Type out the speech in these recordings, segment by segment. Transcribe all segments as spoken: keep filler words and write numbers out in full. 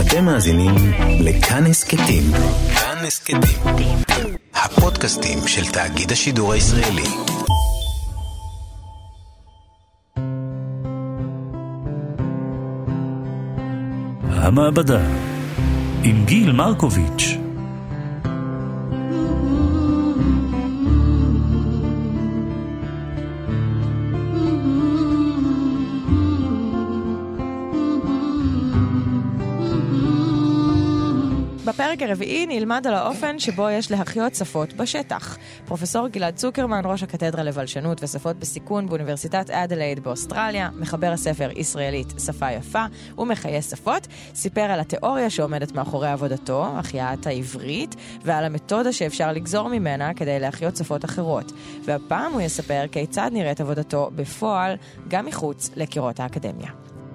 אתם מאזינים לכאן הסכתים. כאן הסכתים. הפודקאסטים של תאגיד השידור הישראלי. המעבדה עם גיל מרקוביץ'. בפרק הרביעי נלמד על האופן שבו יש להחיות שפות בשטח. פרופסור גלעד צוקרמן, ראש הקתדרה לבלשנות ושפות בסיכון באוניברסיטת אדלייד באוסטרליה, מחבר הספר ישראלית שפה יפה ומחיי שפות, סיפר על התיאוריה שעומדת מאחורי עבודתו, החייאת העברית, ועל המתודה שאפשר לגזור ממנה כדי להחיות שפות אחרות. והפעם הוא יספר כיצד נראית עבודתו בפועל, גם מחוץ לקירות האקדמיה.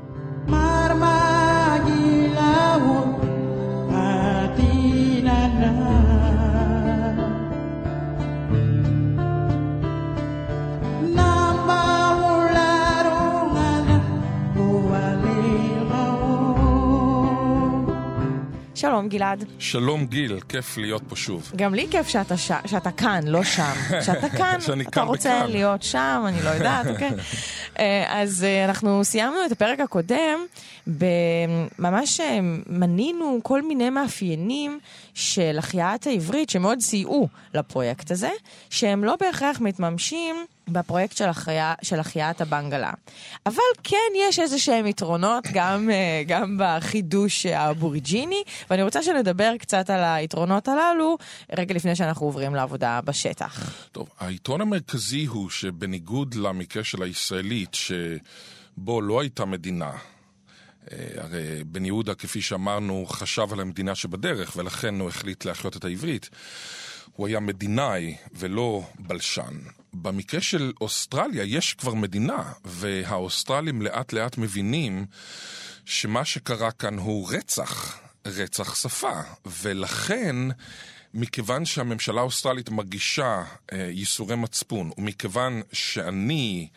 שלום גלעד. שלום גיל, כיף להיות פה שוב. גם לי כיף שאתה, ש... שאתה כאן, לא שם. שאתה כאן, אתה רוצה בכאן. להיות שם, אני לא יודעת, אוקיי? אז אנחנו סיימנו את הפרק הקודם, ממש מנינו כל מיני מאפיינים של החייאת העברית שמאוד סייעו לפרויקט הזה, שהם לא בהכרח מתממשים בפרויקט של, החיה, של החייאת הבנגלה. אבל כן יש איזה שהם יתרונות גם, גם בחידוש האבוריג'יני, ואני רוצה שנדבר קצת על היתרונות הללו, רגע לפני שאנחנו עוברים לעבודה בשטח. טוב, היתרון המרכזי הוא שבניגוד למקרה של הישראלית, שבו לא הייתה מדינה, הרי בן יהודה, כפי שאמרנו, חשב על המדינה שבדרך, ולכן הוא החליט להחיות את העברית. הוא היה מדינאי ולא בלשן. במקרה של אוסטרליה יש כבר מדינה, והאוסטרלים לאט לאט מבינים שמה שקרה כאן הוא רצח, רצח שפה. ולכן, מכיוון שהממשלה האוסטרלית מרגישה אה, ייסורי מצפון, ומכיוון שאני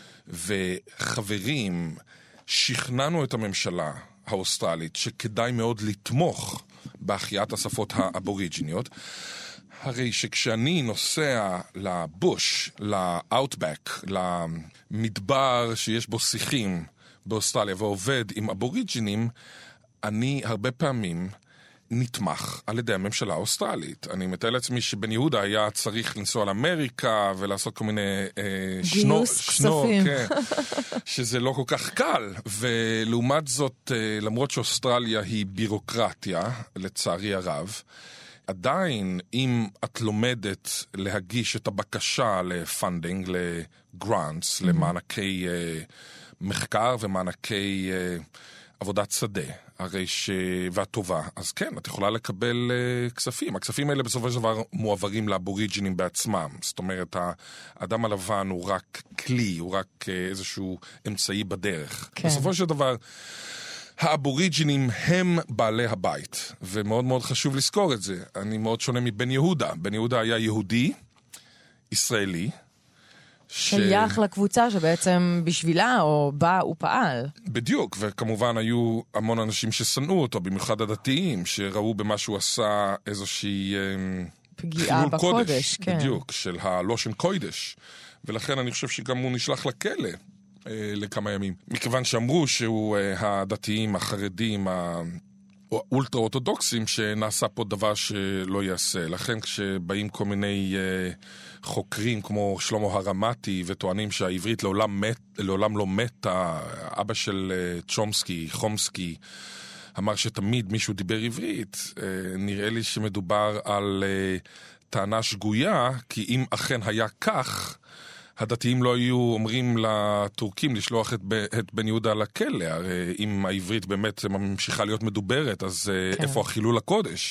וחברים שכנענו את הממשלה האוסטרלית שכדאי מאוד לתמוך בהחייאת השפות האבוריג'יניות, הרי שכשאני נוסע לבוש, לאוטבק, למדבר שיש בו שיחים באוסטרליה ועובד עם אבוריג'ינים, אני הרבה פעמים נתמך על ידי הממשלה האוסטרלית. אני מתאר לעצמי שבן יהודה היה צריך לנסוע לאמריקה ולעשות כל מיני אה, שנו, שנו, כן, שזה לא כל כך קל. ולעומת זאת, אה, למרות שאוסטרליה היא בירוקרטיה, לצערי הרב, עדיין, אם את לומדת להגיש את הבקשה לפנדינג, לגרנטס, mm-hmm. למענקי uh, מחקר ומענקי uh, עבודת שדה, הרי ש... והטובה, אז כן, את יכולה לקבל uh, כספים. הכספים האלה בסופו של דבר מועברים לאבוריג'ינים בעצמם. זאת אומרת, האדם הלבן הוא רק כלי, הוא רק uh, איזשהו אמצעי בדרך. כן. בסופו של דבר, האבוריג'ינים הם בעלי הבית, ומאוד מאוד חשוב לזכור את זה. אני מאוד שונה מבן יהודה. בן יהודה היה יהודי, ישראלי. שייך ש... לקבוצה שבעצם בשבילה או בה הוא פעל. בדיוק, וכמובן היו המון אנשים ששנאו אותו, במיוחד הדתיים, שראו במה שהוא עשה איזושהי פגיעה בקודש, קודש, כן. בדיוק, של הלושן קודש. ולכן אני חושב שגם הוא נשלח לכלא. לכמה ימים. מכיוון שאמרו שהוא הדתיים, החרדים, האולטרה-אורתודוקסים, שנעשה פה דבר שלא יעשה. לכן כשבאים כל מיני חוקרים כמו שלמה הרמתי וטוענים שהעברית לעולם, מת, לעולם לא מתה, אבא של צ'ומסקי, חומסקי, אמר שתמיד מישהו דיבר עברית, נראה לי שמדובר על טענה שגויה, כי אם אכן היה כך, הדתיים לא היו אומרים לטורקים לשלוח את, ב, את בן יהודה לכלא. הרי אם העברית באמת ממשיכה להיות מדוברת, אז כן. איפה החילול הקודש?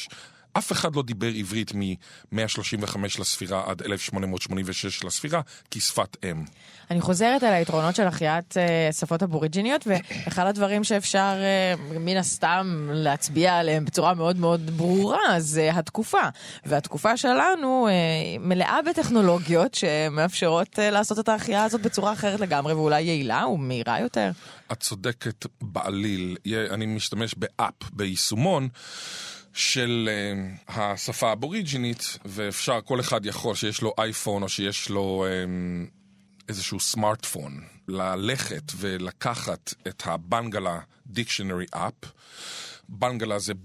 אף אחד לא דיבר עברית מ-מאה שלושים וחמש לספירה עד אלף שמונה מאות שמונים ושש לספירה, כשפת אם. אני חוזרת על היתרונות של החייאת uh, שפות אבוריג'יניות, ואחד הדברים שאפשר uh, מן הסתם להצביע עליהם בצורה מאוד מאוד ברורה, זה התקופה. והתקופה שלנו uh, מלאה בטכנולוגיות שמאפשרות uh, לעשות את ההחייאה הזאת בצורה אחרת לגמרי, ואולי יעילה ומהירה יותר. את צודקת בעליל. אני משתמש באפ, ביישומון, של uh, השפה האבוריג'ינית, ואפשר, כל אחד יכול, שיש לו אייפון או שיש לו um, איזשהו סמארטפון, ללכת ולקחת את הבנגלה דיקשנרי אפ. בנגלה זה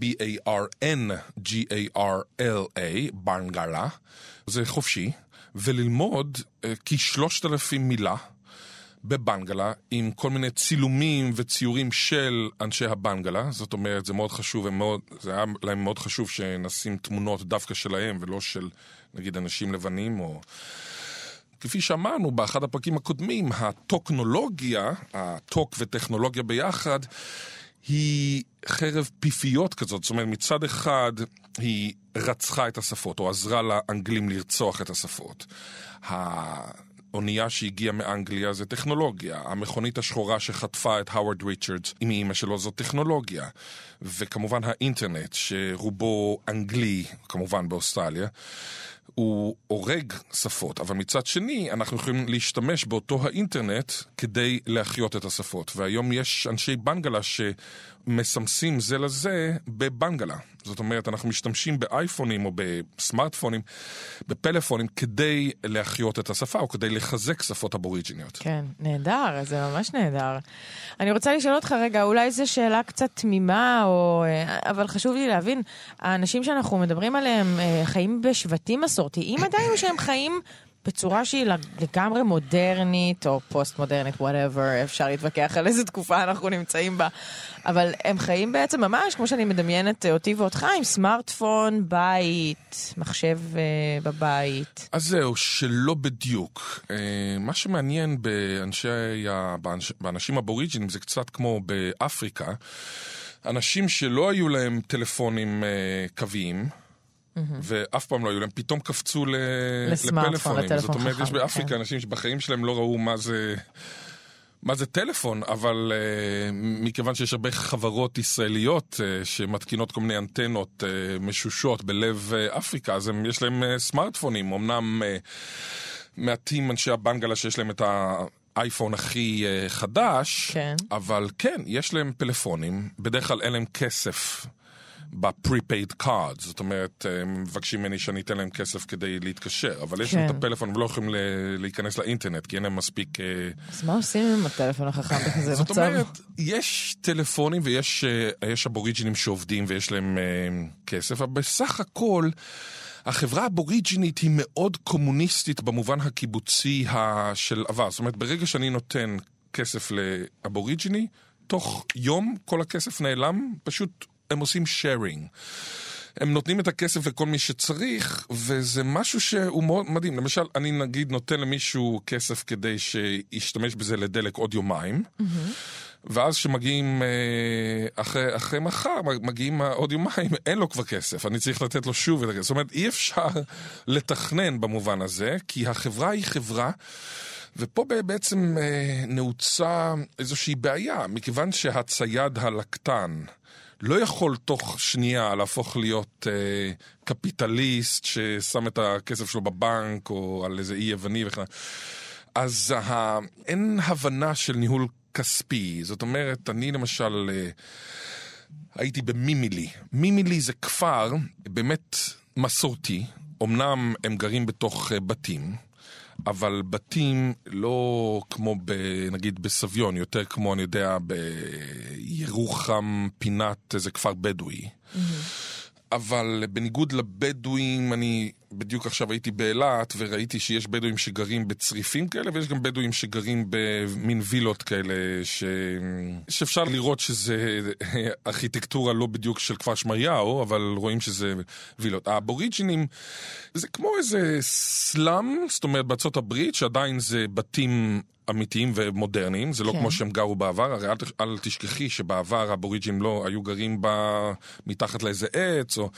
B-A-R-N-G-A-R-L-A, בנגלה. זה חופשי, וללמוד uh, כשלושת אלפים מילה בבנגלה, עם כל מיני צילומים וציורים של אנשי הבנגלה. זאת אומרת, זה מאוד חשוב, מאוד, זה היה להם מאוד חשוב שנשים תמונות דווקא שלהם, ולא של, נגיד, אנשים לבנים, או... כפי שאמרנו באחד הפרקים הקודמים, הטוקנולוגיה, הטוק וטכנולוגיה ביחד, היא חרב פיפיות כזאת. זאת אומרת, מצד אחד היא רצחה את השפות, או עזרה לאנגלים לרצוח את השפות. האונייה שהגיעה מאנגליה זה טכנולוגיה. המכונית השחורה שחטפה את הווארד ריצ'רדס עם אמא שלו זו טכנולוגיה. וכמובן האינטרנט, שרובו אנגלי, כמובן באוסטרליה, הוא הורג שפות, אבל מצד שני אנחנו יכולים להשתמש באותו האינטרנט כדי להחיות את השפות. והיום יש אנשי בנגלה שמסמסים זה לזה בבנגלה. זאת אומרת, אנחנו משתמשים באייפונים או בסמארטפונים, בפלאפונים, כדי להחיות את השפה או כדי לחזק שפות אבוריג'יניות. כן, נהדר, זה ממש נהדר. אני רוצה לשאול אותך רגע, אולי זו שאלה קצת תמימה, או... אבל חשוב לי להבין, האנשים שאנחנו מדברים עליהם חיים בשבטים מסורתיים עדיין, או שהם חיים בצורה שהיא לגמרי מודרנית, או פוסט-מודרנית, whatever, אפשר להתווכח על איזה תקופה אנחנו נמצאים בה, אבל הם חיים בעצם ממש, כמו שאני מדמיינת אותי ואותך, עם סמארטפון, בית, מחשב uh, בבית. אז זהו, שלא בדיוק. Uh, מה שמעניין באנשי, באנש, באנשים אבוריג'ינים, זה קצת כמו באפריקה, אנשים שלא היו להם טלפונים uh, קוויים, ואף פעם לא היו להם, פתאום קפצו לפלאפונים. זאת אומרת, יש באפריקה אנשים שבחיים שלהם לא ראו מה זה מה זה טלפון, אבל מכיוון שיש הרבה חברות ישראליות שמתקינות כל מיני אנטנות משושות בלב אפריקה, אז יש להם סמארטפונים. אמנם מעטים אנשי הבנגלה שיש להם את האייפון הכי חדש, אבל כן, יש להם פלאפונים, בדרך כלל אין להם כסף ב-prepaid card, זאת אומרת, הם מבקשים ממני שאני אתן להם כסף כדי להתקשר, אבל יש להם את הפלאפון ולא יכולים להיכנס לאינטרנט, כי אין להם מספיק... אז מה עושים עם הטלפון החכם בכזה מצב? זאת אומרת, יש טלפונים ויש אבוריג'ינים שעובדים ויש להם כסף, אבל בסך הכל, החברה האבוריג'ינית היא מאוד קומוניסטית במובן הקיבוצי של עבר. זאת אומרת, ברגע שאני נותן כסף לאבוריג'יני, תוך יום כל הכסף נעלם, פשוט הם עושים sharing. הם נותנים את הכסף לכל מי שצריך, וזה משהו שהוא מאוד מדהים. למשל, אני נגיד נותן למישהו כסף כדי שישתמש בזה לדלק עוד יומיים, mm-hmm. ואז שמגיעים אחרי, אחרי מחר, מגיעים עוד יומיים, אין לו כבר כסף, אני צריך לתת לו שוב את הכסף. זאת אומרת, אי אפשר לתכנן במובן הזה, כי החברה היא חברה, ופה בעצם נעוצה איזושהי בעיה, מכיוון שהצייד הלקטן לא יכול תוך שנייה להפוך להיות אה, קפיטליסט ששם את הכסף שלו בבנק או על איזה אי יווני וכן. אז ה... אין הבנה של ניהול כספי. זאת אומרת, אני למשל אה, הייתי במימילי. מימילי זה כפר באמת מסורתי. אמנם הם גרים בתוך אה, בתים, אבל בתים לא כמו ב, נגיד בסביון, יותר כמו אני יודע בירוחם, פינת איזה כפר בדואי. Mm-hmm. אבל בניגוד לבדואים, אני בדיוק עכשיו הייתי באילת וראיתי שיש בדואים שגרים בצריפים כאלה, ויש גם בדואים שגרים במין וילות כאלה, ש... שאפשר לראות שזה ארכיטקטורה לא בדיוק של כפר שמריהו, אבל רואים שזה וילות. האבוריג'ינים זה כמו איזה סלאם, זאת אומרת בארצות הברית, שעדיין זה בתים אמיתיים ומודרניים, זה לא כן. כמו שהם גרו בעבר, הרי אל, אל תשכחי שבעבר האבוריג'ינים לא היו גרים בה, מתחת לאיזה עץ, או...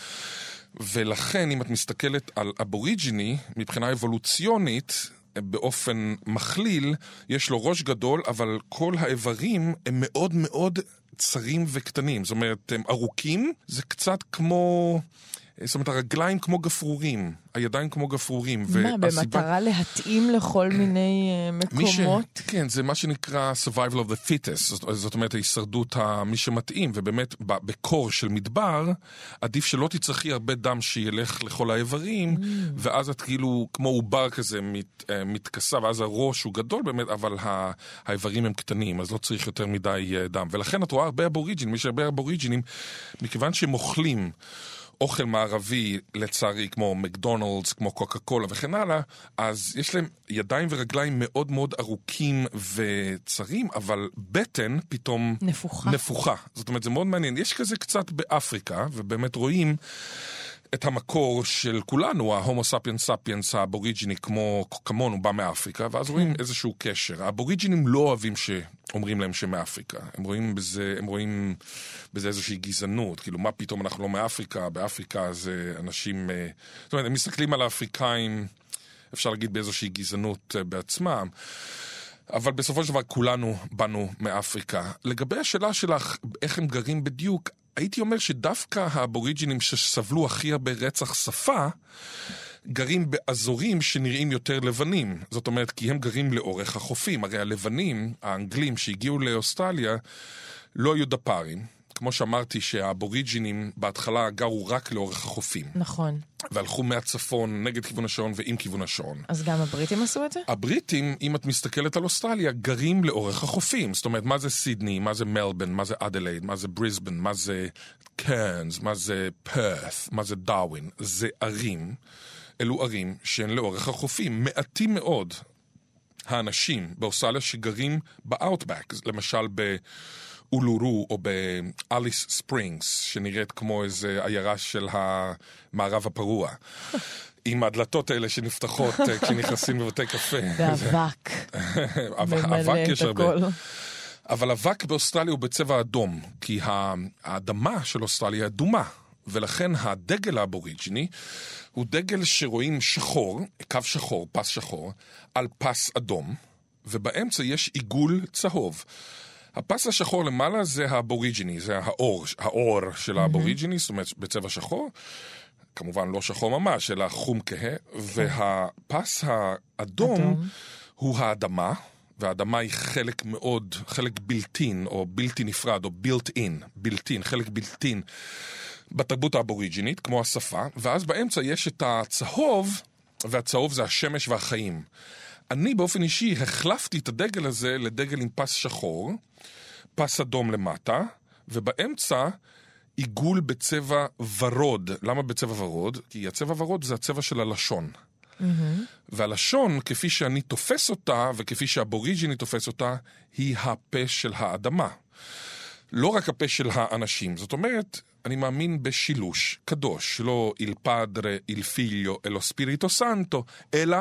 ולכן אם את מסתכלת על אבוריג'יני, מבחינה אבולוציונית, באופן מכליל, יש לו ראש גדול, אבל כל האיברים הם מאוד מאוד צרים וקטנים. זאת אומרת, הם ארוכים, זה קצת כמו... זאת אומרת, הרגליים כמו גפרורים, הידיים כמו גפרורים. מה, במטרה להתאים לכל מיני מקומות? ש... כן, זה מה שנקרא survival of the fittest, זאת, זאת אומרת, ההישרדות מי שמתאים, ובאמת, בקור של מדבר, עדיף שלא תצטרכי הרבה דם שילך לכל האיברים, mm. ואז את כאילו, כמו עובר כזה, מת, מתכסה, ואז הראש הוא גדול באמת, אבל ה... האיברים הם קטנים, אז לא צריך יותר מדי דם. ולכן את רואה הרבה אבוריג'ינים, מי שהרבה אבוריג'ינים, מכיוון שהם אוכלים, אוכל מערבי, לצערי, כמו מקדונלדס, כמו קוקה קולה וכן הלאה, אז יש להם ידיים ורגליים מאוד מאוד ארוכים וצרים, אבל בטן פתאום נפוחה. נפוחה. זאת אומרת, זה מאוד מעניין. יש כזה קצת באפריקה, ובאמת רואים את המקור של כולנו, ההומו ספיאנס ספיאנס האבוריג'יני, כמו כמונו, בא מאפריקה, ואז רואים איזשהו קשר. האבוריג'ינים לא אוהבים שאומרים להם שמאפריקה. הם רואים בזה, הם רואים בזה איזושהי גזענות, כאילו, מה פתאום אנחנו לא מאפריקה? באפריקה זה אנשים, זאת אומרת, הם מסתכלים על האפריקאים, אפשר להגיד באיזושהי גזענות בעצמם, אבל בסופו של דבר כולנו באנו מאפריקה. לגבי השאלה שלך, איך הם גרים בדיוק, הייתי אומר שדווקא האבוריג'ינים שסבלו הכי הרבה רצח שפה, גרים באזורים שנראים יותר לבנים. זאת אומרת, כי הם גרים לאורך החופים. הרי הלבנים, האנגלים שהגיעו לאוסטרליה, לא היו דפארים. כמו שאמרתי שהאבוריג'ינים בהתחלה גרו רק לאורך החופים. נכון. והלכו מהצפון נגד כיוון השעון ועם כיוון השעון. אז גם הבריטים עשו את זה? הבריטים, אם את מסתכלת על אוסטרליה, גרים לאורך החופים. זאת אומרת, מה זה סידני, מה זה מלבן, מה זה אדלייד, מה זה בריסבן, מה זה קרנס, מה זה פרת, מה זה דארווין. זה ערים, אלו ערים שהן לאורך החופים. מעטים מאוד האנשים באוסטרליה שגרים באוטבק, למשל ב... אולורו או באליס ספרינגס, שנראית כמו איזו עיירה של המערב הפרוע. עם הדלתות האלה שנפתחות כשנכנסים בבתי קפה. ואבק. אבק יש הרבה. אבל אבק באוסטרליה הוא בצבע אדום, כי האדמה של אוסטרליה אדומה, ולכן הדגל האבוריג'יני הוא דגל שרואים שחור, קו שחור, פס שחור, על פס אדום, ובאמצע יש עיגול צהוב. הפס השחור למעלה זה האבוריג'יני, זה האור, האור של האבוריג'יני, זאת אומרת בצבע שחור, כמובן לא שחור ממש, אלא חום כהה, והפס האדום הוא האדמה, והאדמה היא חלק מאוד, חלק בלתין, או בלתי נפרד, או built in, בלתין, חלק בלתין, בתרבות האבוריג'ינית, כמו השפה, ואז באמצע יש את הצהוב, והצהוב זה השמש והחיים. אני באופן אישי החלפתי את הדגל הזה לדגל עם פס שחור, פס אדום למטה, ובאמצע עיגול בצבע ורוד. למה בצבע ורוד? כי הצבע ורוד זה הצבע של הלשון. Mm-hmm. והלשון, כפי שאני תופס אותה, וכפי שהאבוריג'יני תופס אותה, היא הפה של האדמה. לא רק הפה של האנשים. זאת אומרת, אני מאמין בשילוש קדוש, לא איל פדרה, איל פיליו, אלו ספיריטו סנטו, אלא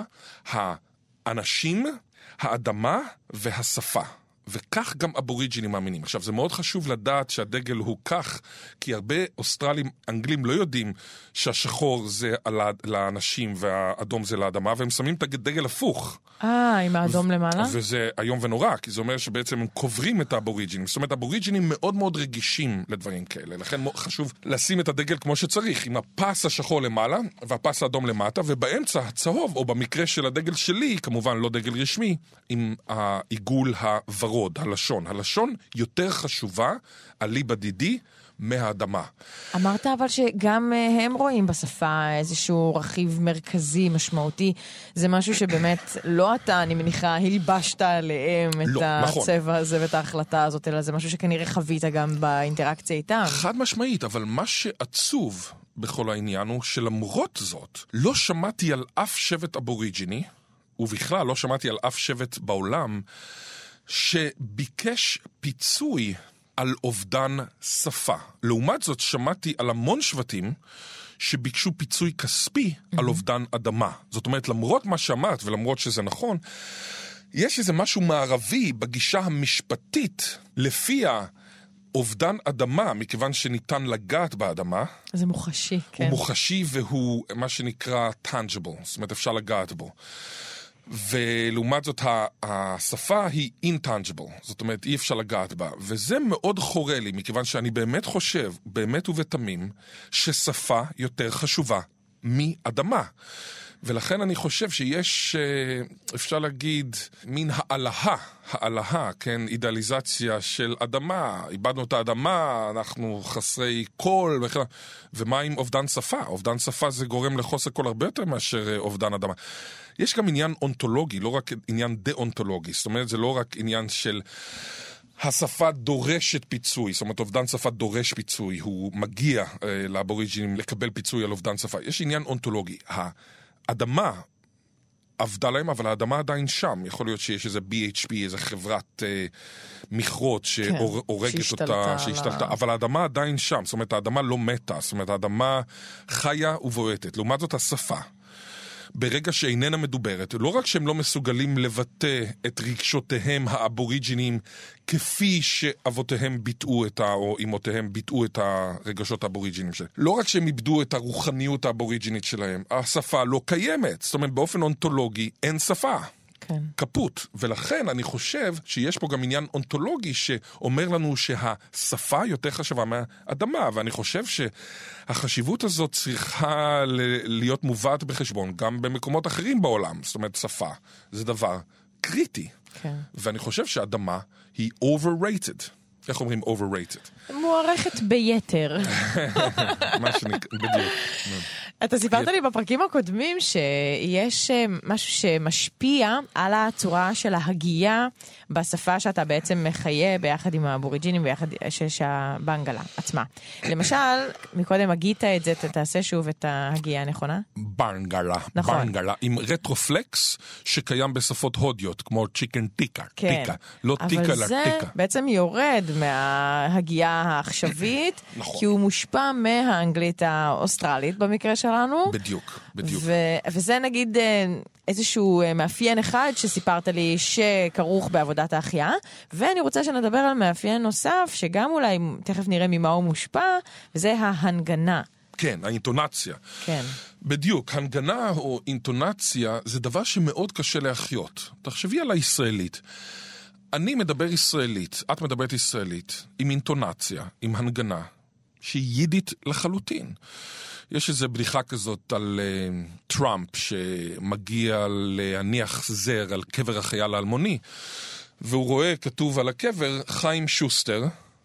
האנשים, האדמה והשפה. וכך גם אבוריג'ינים מאמינים. עכשיו, זה מאוד חשוב לדעת שהדגל הוא כך, כי הרבה אוסטרלים, אנגלים לא יודעים שהשחור זה לאנשים והאדום זה לאדמה, והם שמים את הדגל הפוך. אה, עם האדום למעלה? וזה היום ונורא, כי זה אומר שבעצם הם קוברים את האבוריג'ינים. זאת אומרת, אבוריג'ינים מאוד מאוד רגישים לדברים כאלה. לכן חשוב לשים את הדגל כמו שצריך, עם הפס השחור למעלה, והפס האדום למטה, ובאמצע הצהוב, או במקרה של הדגל שלי, כמובן לא דגל רשמי, עם העיגול הוורוד, הלשון. הלשון יותר חשובה, עלי בדידי, מהאדמה. אמרת אבל שגם הם רואים בשפה איזשהו רכיב מרכזי, משמעותי. זה משהו שבאמת לא אתה, אני מניחה, הלבשת עליהם את לא, הצבע נכון. הזה ואת ההחלטה הזאת, אלא זה משהו שכנראה חווית גם באינטראקציה איתם. חד משמעית, אבל מה שעצוב בכל העניין הוא שלמרות זאת, לא שמעתי על אף שבט אבוריג'יני, ובכלל לא שמעתי על אף שבט בעולם, שביקש פיצוי על אובדן שפה. לעומת זאת, שמעתי על המון שבטים שביקשו פיצוי כספי mm-hmm. על אובדן אדמה. זאת אומרת, למרות מה שאמרת ולמרות שזה נכון, יש איזה משהו מערבי בגישה המשפטית, לפיה אובדן אדמה, מכיוון שניתן לגעת באדמה. זה מוחשי, כן. הוא מוחשי והוא מה שנקרא tangible, זאת אומרת אפשר לגעת בו. ולעומת זאת השפה היא intangible, זאת אומרת אי אפשר לגעת בה, וזה מאוד חורה לי, מכיוון שאני באמת חושב, באמת ובתמים, ששפה יותר חשובה מאדמה. ולכן אני חושב שיש, אפשר להגיד, מין העלאה, העלאה, כן, אידאליזציה של אדמה, איבדנו את האדמה, אנחנו חסרי קול, וכן, ומה עם אובדן שפה? אובדן שפה זה גורם לחוסר קול הרבה יותר מאשר אובדן אדמה. יש גם עניין אונתולוגי, לא רק עניין דאונתולוגי, זאת אומרת, זה לא רק עניין של השפה דורשת פיצוי, זאת אומרת, אובדן שפה דורש פיצוי, הוא מגיע אה, לאבוריג'ינים לקבל פיצוי על אובדן שפה. יש עניין אונתולוגי, האדמה עבדה להם, אבל האדמה עדיין שם. יכול להיות שיש איזה בי אייץ' פי, איזה חברת אה, מכרות שהורגת שהשתלטה אותה, שהשתלטה, לה... אבל האדמה עדיין שם, זאת אומרת, האדמה לא מתה, זאת אומרת, האדמה חיה ובועטת. לעומת זאת, השפה, ברגע שאיננה מדוברת, לא רק שהם לא מסוגלים לבטא את רגשותיהם האבוריג'יניים כפי שאבותיהם ביטאו את ה... או אמותיהם ביטאו את הרגשות האבוריג'יניים שלהם. לא רק שהם איבדו את הרוחניות האבוריג'ינית שלהם, השפה לא קיימת. זאת אומרת, באופן אונתולוגי אין שפה. כן. כפות. ולכן אני חושב שיש פה גם עניין אונתולוגי שאומר לנו שהשפה יותר חשובה מהאדמה, ואני חושב שהחשיבות הזאת צריכה להיות מובאת בחשבון גם במקומות אחרים בעולם. זאת אומרת, שפה זה דבר קריטי. כן. ואני חושב שהאדמה היא overrated. איך אומרים overrated? מוערכת ביתר. מה שנקרא, בדיוק. אתה סיפרת לי בפרקים הקודמים שיש משהו שמשפיע על הצורה של ההגייה בשפה שאתה בעצם מחיה ביחד עם האבוריג'ינים ביחד שהבנגלה עצמה. למשל, מקודם הגית את זה, תעשה שוב את ההגייה הנכונה? בנגלה. נכון. בנגלה, עם רטרופלקס שקיים בשפות הודיות, כמו צ'יקן טיקה. כן. טיקה. לא טיקה, אבל לא זה טיקה. בעצם יורד מההגייה העכשווית, נכון. כי הוא מושפע מהאנגלית האוסטרלית במקרה שלנו. בדיוק, בדיוק. ו- וזה נגיד איזשהו מאפיין אחד שסיפרת לי שכרוך בעבודת ההחייאה, ואני רוצה שנדבר על מאפיין נוסף, שגם אולי תכף נראה ממה הוא מושפע, וזה ההנגנה. כן, האינטונציה. כן. בדיוק, הנגנה או אינטונציה זה דבר שמאוד קשה להחיות. תחשבי על הישראלית. אני מדבר ישראלית, את מדברת ישראלית, עם אינטונציה, עם הנגנה, שהיא יידית לחלוטין. יש איזו בדיחה כזאת על uh, טראמפ שמגיע להניח זר על קבר החייל האלמוני, והוא רואה כתוב על הקבר חיים שוסטר,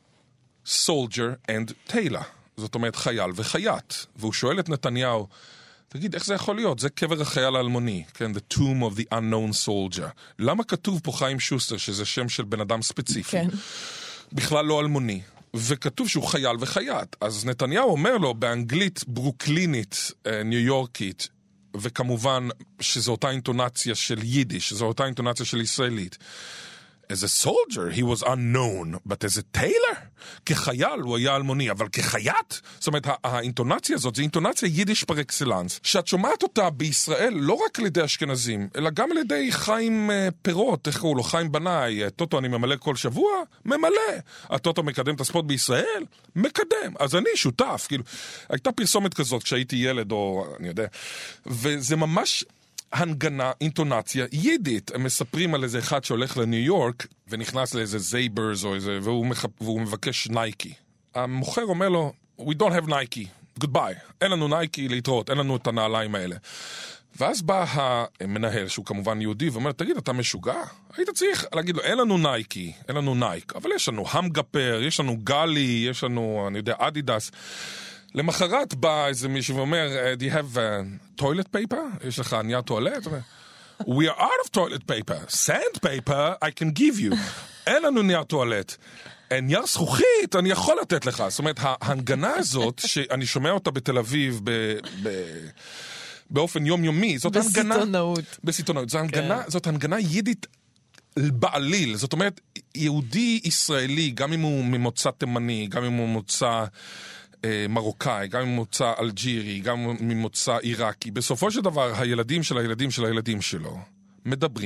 soldier and tailor. זאת אומרת חייל וחייט. והוא שואל את נתניהו, תגיד, איך זה יכול להיות? זה קבר החייל האלמוני, כן? The tomb of the unknown soldier. למה כתוב פה חיים שוסטר, שזה שם של בן אדם ספציפי? כן. בכלל לא אלמוני. וכתוב שהוא חייל וחייט. אז נתניהו אומר לו באנגלית ברוקלינית, ניו יורקית, וכמובן שזו אותה אינטונציה של יידיש, זו אותה אינטונציה של ישראלית. As a soldier, he was unknown, but as a tailor, כחייל הוא היה אלמוני, אבל כחייט, זאת אומרת, האינטונציה הזאת, זו אינטונציה יידיש פר אקסלנס, שאת שומעת אותה בישראל, לא רק על ידי אשכנזים, אלא גם על ידי חיים פירות, איך קראו לו, חיים בנאי, טוטו אני ממלא כל שבוע, ממלא. הטוטו מקדם את הספורט בישראל, מקדם. אז אני שותף, כאילו, הייתה פרסומת כזאת כשהייתי ילד, או אני יודע, וזה ממש הנגנה, אינטונציה יידית. הם מספרים על איזה אחד שהולך לניו יורק ונכנס לאיזה זייברס או איזה, והוא, מחפ... והוא מבקש נייקי. המוכר אומר לו, we don't have נייקי, goodbye. אין לנו נייקי להתראות, אין לנו את הנעליים האלה. ואז בא המנהל, שהוא כמובן יהודי, ואומר, תגיד, אתה משוגע? היית צריך להגיד לו, אין לנו נייקי, אין לנו נייק, אבל יש לנו המגפר, יש לנו גלי, יש לנו, אני יודע, אדידס. למחרת בא איזה מישהו ואומר, do you have uh, toilet paper? יש לך נייר טואלט? We are out of toilet paper. Sand paper, I can give you. אין לנו נייר טואלט. נייר זכוכית, אני יכול לתת לך. זאת אומרת, ההנגנה הזאת, שאני שומע אותה בתל אביב, ב... ב... באופן יומיומי, זאת הנגנה... בסיטונאות. בסיטונאות. זאת הנגנה, זאת הנגנה יידית בעליל. זאת אומרת, יהודי ישראלי, גם אם הוא ממוצא תימני, גם אם הוא ממוצא מרוקאי, גם ממוצא אלג'ירי, גם ממוצא עיראקי, בסופו של דבר, הילדים של הילדים של הילדים שלו מדברים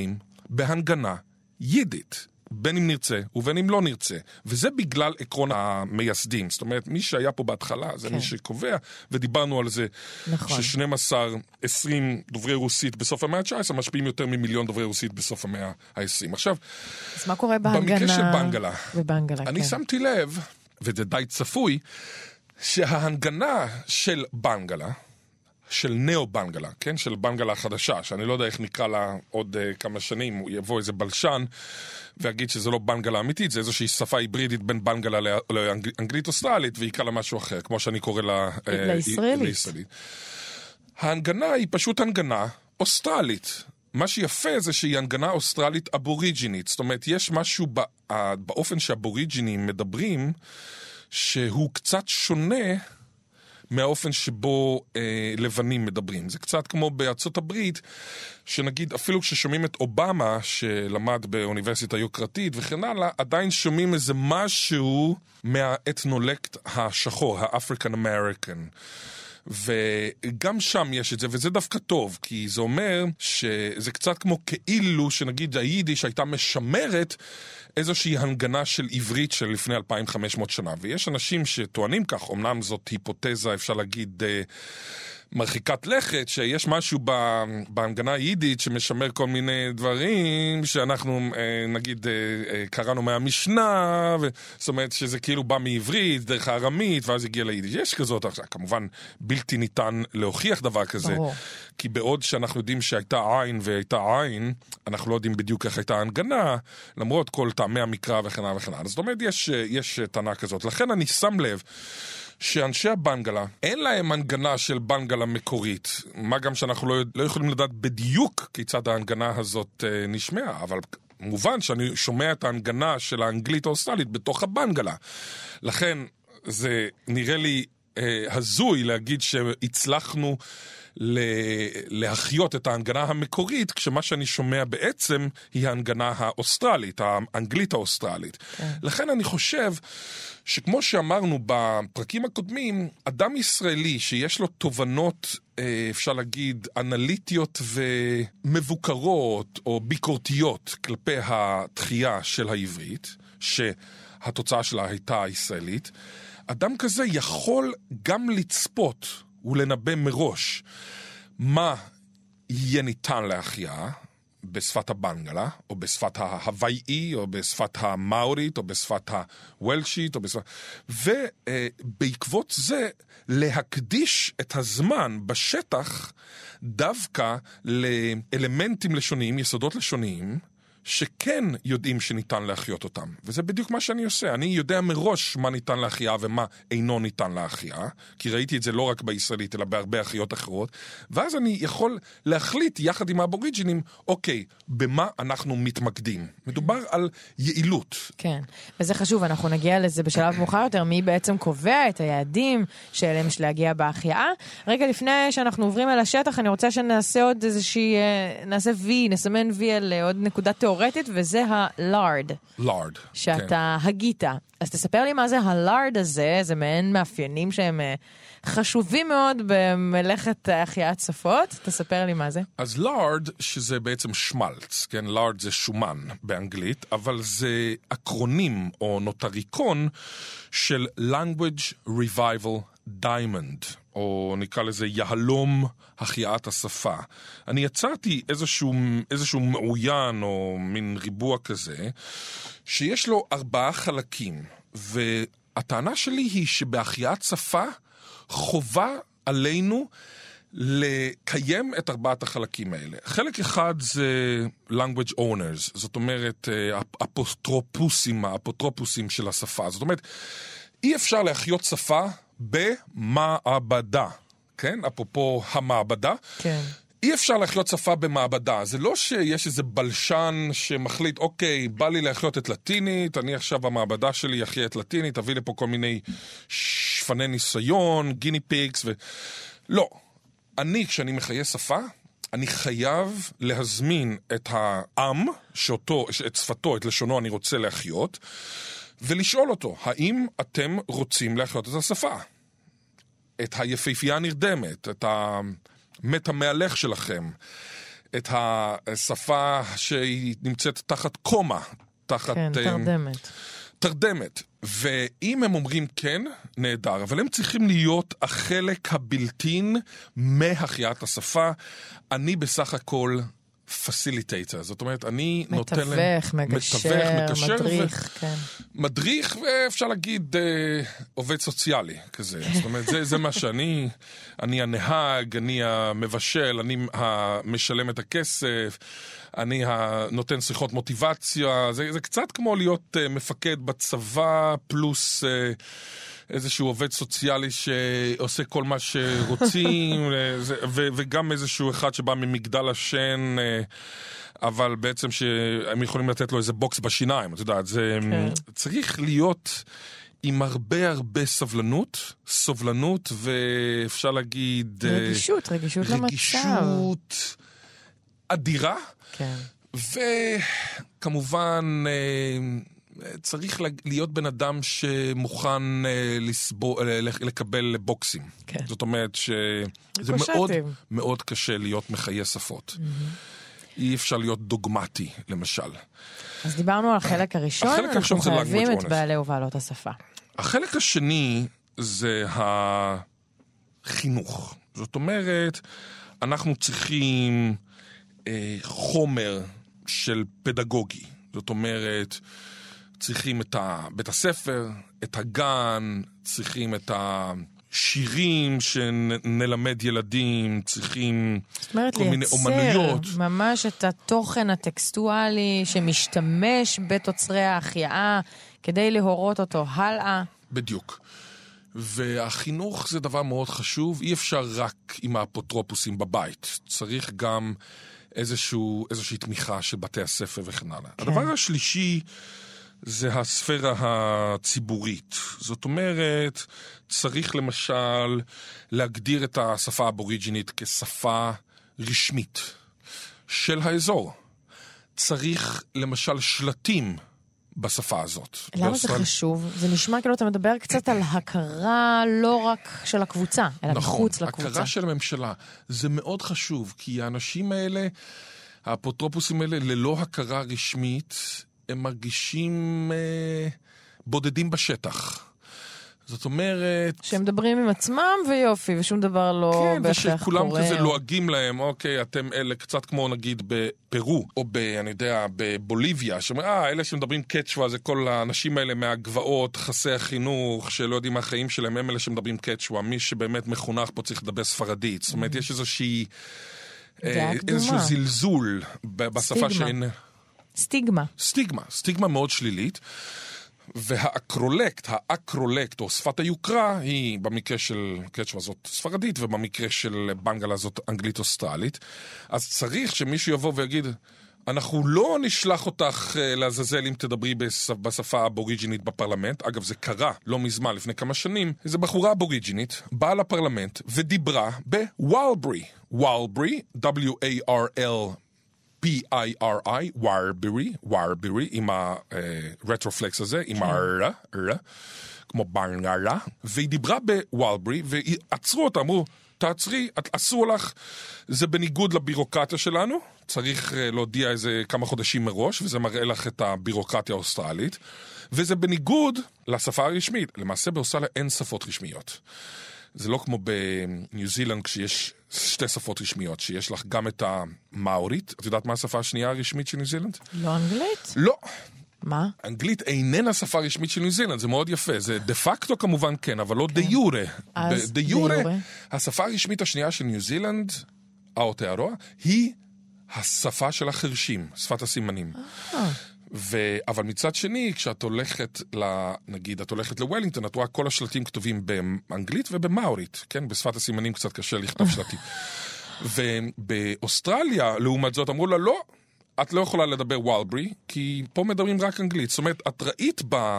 בהנגנה יידית. בין אם נרצה ובין אם לא נרצה. וזה בגלל עקרון המייסדים. זאת אומרת, מי שהיה פה בהתחלה, זה כן. מי שקובע, ודיברנו על זה, נכון. ש-שנים עשר עשרים דוברי רוסית בסוף המאה ה-תשע עשרה משפיעים יותר ממיליון דוברי רוסית בסוף המאה ה-עשרים. עכשיו, אז מה קורה בהנגנה? במקרה של בנגלה, בבנגלה אני כן. שמתי לב, וזה די צפוי, שההנגנה של בנגלה, של נאו-בנגלה, כן? של בנגלה החדשה, שאני לא יודע איך נקרא לה עוד uh, כמה שנים, הוא יבוא איזה בלשן, ויגיד שזה לא בנגלה אמיתית, זה איזושהי שפה היברידית בין בנגלה לאנגלית אוסטרלית, ויקרא לה משהו אחר, כמו שאני קורא לה... לישראלית. לישראלית. ההנגנה היא פשוט הנגנה אוסטרלית. מה שיפה זה שהיא הנגנה אוסטרלית אבוריג'ינית, זאת אומרת, יש משהו בא, באופן שאבוריג'ינים מדברים, שהוא קצת שונה מהאופן שבו אה, לבנים מדברים. זה קצת כמו בארצות הברית, שנגיד אפילו כששומעים את אובמה, שלמד באוניברסיטה יוקרתית וכן הלאה, עדיין שומעים איזה משהו מהאתנולקט השחור, האפריקן אמריקן. וגם שם יש את זה, וזה דווקא טוב, כי זה אומר שזה קצת כמו כאילו שנגיד היידיש הייתה משמרת איזושהי הנגנה של עברית של לפני אלפיים וחמש מאות שנה, ויש אנשים שטוענים כך, אמנם זאת היפותזה, אפשר להגיד, מרחיקת לכת, שיש משהו בהנגנה היידית שמשמר כל מיני דברים שאנחנו נגיד קראנו מהמשנה, זאת אומרת שזה כאילו בא מעברית, דרך הארמית, ואז הגיע ליידיש. יש כזאת, כמובן בלתי ניתן להוכיח דבר כזה, ברור. כי בעוד שאנחנו יודעים שהייתה עין והייתה עין, אנחנו לא יודעים בדיוק איך הייתה ההנגנה, למרות כל טעמי המקרא וכן הלאה וכן הלאה. זאת אומרת, יש, יש טענה כזאת. לכן אני שם לב שאנשי הבנגלה, אין להם הנגנה של בנגלה מקורית, מה גם שאנחנו לא, לא יכולים לדעת בדיוק כיצד ההנגנה הזאת אה, נשמעה, אבל מובן שאני שומע את ההנגנה של האנגלית האוסטרלית בתוך הבנגלה. לכן זה נראה לי אה, הזוי להגיד שהצלחנו להחיות את ההנגנה המקורית, כשמה שאני שומע בעצם היא ההנגנה האוסטרלית, האנגלית האוסטרלית. כן. לכן אני חושב שכמו שאמרנו בפרקים הקודמים, אדם ישראלי שיש לו תובנות, אפשר להגיד, אנליטיות ומבוקרות או ביקורתיות כלפי התחייה של העברית, שהתוצאה שלה הייתה ישראלית, אדם כזה יכול גם לצפות ולנבא מראש מה יהיה ניתן להחיה בשפת הבנגלה, או בשפת ההוואי, או בשפת המאורית, או בשפת הוולשית, או בשפת... ובעקבות זה להקדיש את הזמן בשטח דווקא לאלמנטים לשוניים, יסודות לשוניים, שכן יודעים שניתן להחיות אותם. וזה בדיוק מה שאני עושה. אני יודע מראש מה ניתן להחיה ומה אינו ניתן להחיה, כי ראיתי את זה לא רק בישראלית, אלא בהרבה החיות אחרות, ואז אני יכול להחליט יחד עם האבוריג'ינים, אוקיי, במה אנחנו מתמקדים. מדובר על יעילות. כן, וזה חשוב, אנחנו נגיע לזה בשלב מאוחר יותר, מי בעצם קובע את היעדים שאליהם יש להגיע בהחייאה. רגע לפני שאנחנו עוברים אל השטח, אני רוצה שנעשה עוד איזושהי, נעשה וי, נסמן וי על עוד נקודת תיאורטית, וזה הלארד. לארד. שאתה כן. הגית. אז תספר לי מה זה הלארד הזה, זה מעין מאפיינים שהם חשובים מאוד במלאכת החייאת שפות. תספר לי מה זה. אז לארד, שזה בעצם שמלץ, כן? לארד זה שומן באנגלית, אבל זה אקרונים או נוטריקון של language revival diamond, או נקרא לזה יהלום החייאת השפה. אני יצרתי איזשהו, איזשהו מעוין או מין ריבוע כזה, שיש לו ארבעה חלקים, והטענה שלי היא שבהחייאת שפה חובה עלינו לקיים את ארבעת החלקים האלה. חלק אחד זה language owners, זאת אומרת אפוטרופוסים, האפוטרופוסים של השפה. זאת אומרת, אי אפשר להחיות שפה במעבדה, כן? אפרופו המעבדה. כן. אי אפשר להחיות שפה במעבדה. זה לא שיש איזה בלשן שמחליט, אוקיי, בא לי להחיות את לטינית, אני עכשיו במעבדה שלי אחיה את לטינית, תביא לפה כל מיני שפני ניסיון, גיני פיקס ו... לא. אני, כשאני מחיה שפה, אני חייב להזמין את העם, שאותו, את שפתו, את לשונו אני רוצה להחיות, ולשאול אותו, האם אתם רוצים להחיות את השפה? את היפהפייה הנרדמת, את המת המהלך שלכם, את השפה שהיא נמצאת תחת קומה, תחת... כן, תרדמת. תרדמת. ואם הם אומרים כן, נהדר, אבל הם צריכים להיות החלק הבלתין מהחייאת השפה. אני בסך הכל פסיליטייטר, זאת אומרת, אני נותן להם... מתווך, מגשר, מדריך, ו... כן. מדריך, ואפשר להגיד אה, עובד סוציאלי כזה. זאת אומרת, זה, זה מה שאני, אני הנהג, אני המבשל, אני המשלם את הכסף, אני נותן שיחות מוטיבציה, זה, זה קצת כמו להיות uh, מפקד בצבא, פלוס uh, איזשהו עובד סוציאלי שעושה כל מה שרוצים, ו- ו- וגם איזשהו אחד שבא ממגדל השן, uh, אבל בעצם שהם יכולים לתת לו איזה בוקס בשיניים, את יודעת, זה כן. צריך להיות עם הרבה הרבה סבלנות, סובלנות, ואפשר להגיד... רגישות, רגישות למצב. רגישות אדירה. כן. וכמובן צריך להיות בן אדם שמוכן לסבור, לקבל בוקסים. כן. זאת אומרת שזה מאוד, מאוד קשה להיות מחיי שפות. Mm-hmm. אי אפשר להיות דוגמטי, למשל. אז דיברנו על החלק הראשון, החלק אנחנו הראשון חייבים את בעלי ובעלות השפה. החלק השני זה החינוך. זאת אומרת, אנחנו צריכים אה, חומר של פדגוגי. זאת אומרת, צריכים את בית הספר, את הגן, צריכים את השירים שנלמד ילדים, צריכים כל מיני אומנויות. זאת אומרת, ממש את התוכן הטקסטואלי שמשתמש בתוצרי ההחייאה כדי להורות אותו הלאה. בדיוק. והחינוך זה דבר מאוד חשוב, אי אפשר רק עם האפוטרופוסים בבית, צריך גם איזשהו, איזושהי תמיכה של בתי הספר וכן הלאה. כן. הדבר השלישי זה הספירה הציבורית. זאת אומרת, צריך למשל להגדיר את השפה האבוריג'ינית כשפה רשמית של האזור. צריך למשל שלטים בשפה הזאת. למה באוסטרל... זה חשוב? זה נשמע כאילו אתה מדבר קצת על הכרה לא רק של הקבוצה, אלא נכון, מחוץ לקבוצה. הכרה של הממשלה. זה מאוד חשוב, כי האנשים האלה, האפוטרופוסים האלה, ללא הכרה רשמית, הם מרגישים אה, בודדים בשטח. זאת אומרת... שהם מדברים עם עצמם ויופי, ושום דבר לא כן, בהכרח קורה. כן, ושכולם כזה לועגים להם, אוקיי, אתם אלה קצת כמו נגיד בפרו, או ב, אני יודע, בבוליביה, שאומר, אה, אלה שמדברים קצ'ווה, זה כל האנשים האלה מהגבעות, חסי החינוך, שלא יודעים מה החיים שלהם, הם אלה שמדברים קצ'ווה, מי שבאמת מחונך פה צריך לדבר ספרדית. זאת אומרת, יש איזושהי... אה, איזשהו זלזול בשפה שאין... סטיגמה. סטיגמה, סטיגמה מאוד שלילית. והאקרולקט, האקרולקט, או שפת היוקרה, היא במקרה של קצ'ווה זאת ספרדית, ובמקרה של בנגלה זאת אנגלית אוסטרלית. אז צריך שמישהו יבוא ויגיד, אנחנו לא נשלח אותך לעזאזל אם תדברי בשפה האבוריג'ינית בפרלמנט. אגב, זה קרה לא מזמן, לפני כמה שנים. איזו בחורה אבוריג'ינית באה לפרלמנט ודיברה בוואלברי. וואלברי, W-A-R-L P-I-R-I, ווארברי, ווארברי, עם הרטרופלקס הזה, עם הר, כמו ברנגרה, והיא דיברה בוואלברי, ועצרו אותה, אמרו, תעצרי, אסור לך, זה בניגוד לבירוקרטיה שלנו, צריך להודיע איזה כמה חודשים מראש, וזה מראה לך את הבירוקרטיה האוסטרלית, וזה בניגוד לשפה הרשמית. למעשה באוסטרליה אין שפות רשמיות. זה לא כמו בניו זילנד כשיש שתי שפות רשמיות, שיש לך גם את המאורית. את יודעת מה השפה השנייה הרשמית של ניו זילנד? לא אנגלית? לא. מה? אנגלית איננה שפה רשמית של ניו זילנד, זה מאוד יפה. זה דה פקטו כמובן כן, אבל לא דה יורה. דה יורה, השפה הרשמית השנייה של ניו זילנד, האוטארואה, היא השפה של החרשים, שפת הסימנים. אה. ו... אבל מצד שני, כשאת הולכת, נגיד, את הולכת לוולינגטון, את רואה כל השלטים כתובים באנגלית ובמאורית, כן? בשפת הסימנים קצת קשה לכתוב שלטים. ובאוסטרליה, לעומת זאת, אמרו לה, לא, את לא יכולה לדבר וואלברי, כי פה מדברים רק אנגלית. זאת אומרת, את ראית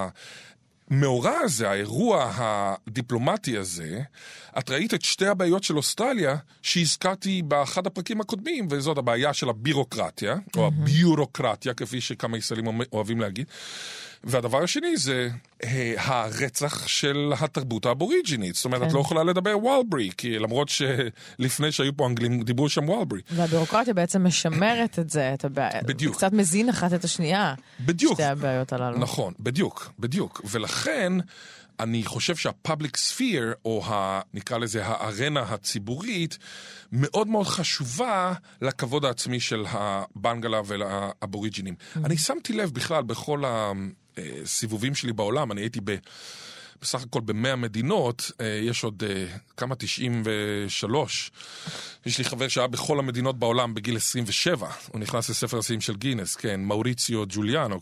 במאורע הזה, האירוע הדיפלומטי הזה, את ראית את שתי הבעיות של אוסטרליה, שהזכרתי באחד הפרקים הקודמים, וזאת הבעיה של הבירוקרטיה, או הביורוקרטיה, כפי שכמה ישראלים אוהבים להגיד. והדבר השני זה הרצח של התרבות האבוריג'ינית. זאת אומרת, את לא יכולה לדבר וואלברי, כי למרות שלפני שהיו פה אנגלים, דיברו שם וואלברי. והבירוקרטיה בעצם משמרת את זה, את הבעיה. בדיוק. קצת מזין אחת את השנייה. בדיוק. שתי הבעיות הללו. נכון, בדיוק, בדיוק. ולכן, אני חושב שהפאבליק ספיר, או ה, נקרא לזה הארנה הציבורית, מאוד מאוד חשובה לכבוד העצמי של הבנגלה ולאבוריג'ינים. Mm-hmm. אני שמתי לב בכלל בכל הסיבובים שלי בעולם, אני הייתי ב... בסך הכל במאה מדינות, יש עוד כמה תשעים ושלוש. יש לי חבר שהיה בכל המדינות בעולם בגיל עשרים ושבע. הוא נכנס לספר השיאים של גינס, כן, מאוריציו ג'וליאנו.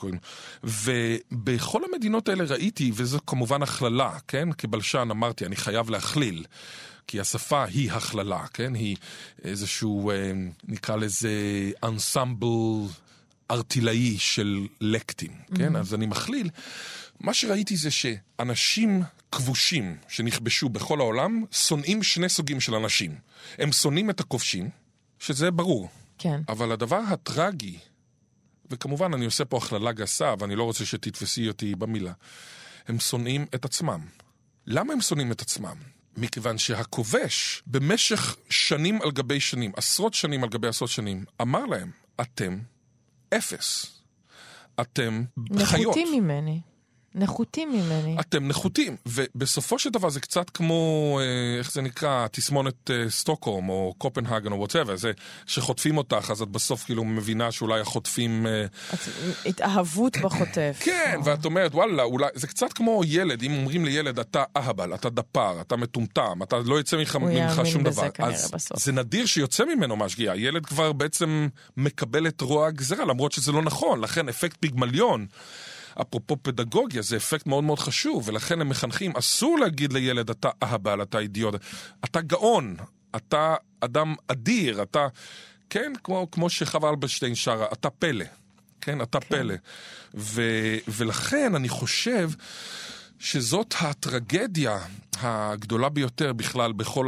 ובכל המדינות האלה ראיתי, וזו כמובן הכללה, כן? כבלשן אמרתי, אני חייב להכליל. כי השפה היא הכללה, כן? היא איזשהו, נקרא לזה, אנסמבל ארטילאי של לקטים, כן? אז אני מכליל. מה שראיתי זה שאנשים כבושים שנכבשו בכל העולם, שונאים שני סוגים של אנשים. הם שונאים את הכובשים, שזה ברור. כן. אבל הדבר הטרגי, וכמובן אני עושה פה הכללה גסה, ואני לא רוצה שתתפסי אותי במילה, הם שונאים את עצמם. למה הם שונאים את עצמם? מכיוון שהכובש, במשך שנים על גבי שנים, עשרות שנים על גבי עשרות שנים, אמר להם, אתם אפס. אתם חיות. נחותים ממני. נחותים ממני. אתם נחותים, ובסופו של דבר זה קצת כמו, איך זה נקרא, תסמונת סטוקהולם או קופנהגן או whatever, זה שחוטפים אותך, אז את בסוף כאילו מבינה שאולי החוטפים... התאהבות בחוטף. כן, ואת אומרת, וואלה, אולי, זה קצת כמו ילד, אם אומרים לילד, אתה אהבל, אתה דפר, אתה מטומטם, אתה לא יוצא ממך שום דבר. אז זה נדיר שיוצא ממנו משגיע, הילד כבר בעצם מקבל את רוע הגזרה, למרות שזה לא נכון, לכן אפקט פיגמליון, אפרופו פדגוגיה, זה אפקט מאוד מאוד חשוב, ולכן הם מחנכים, אסור להגיד לילד, אתה אהבל, אתה אידיוט, אתה גאון, אתה אדם אדיר, אתה, כן, כמו, כמו שחווה אלברשטיין שרה, אתה פלא, כן, אתה כן. פלא. ו, ולכן אני חושב שזאת הטרגדיה הגדולה ביותר בכלל, בכל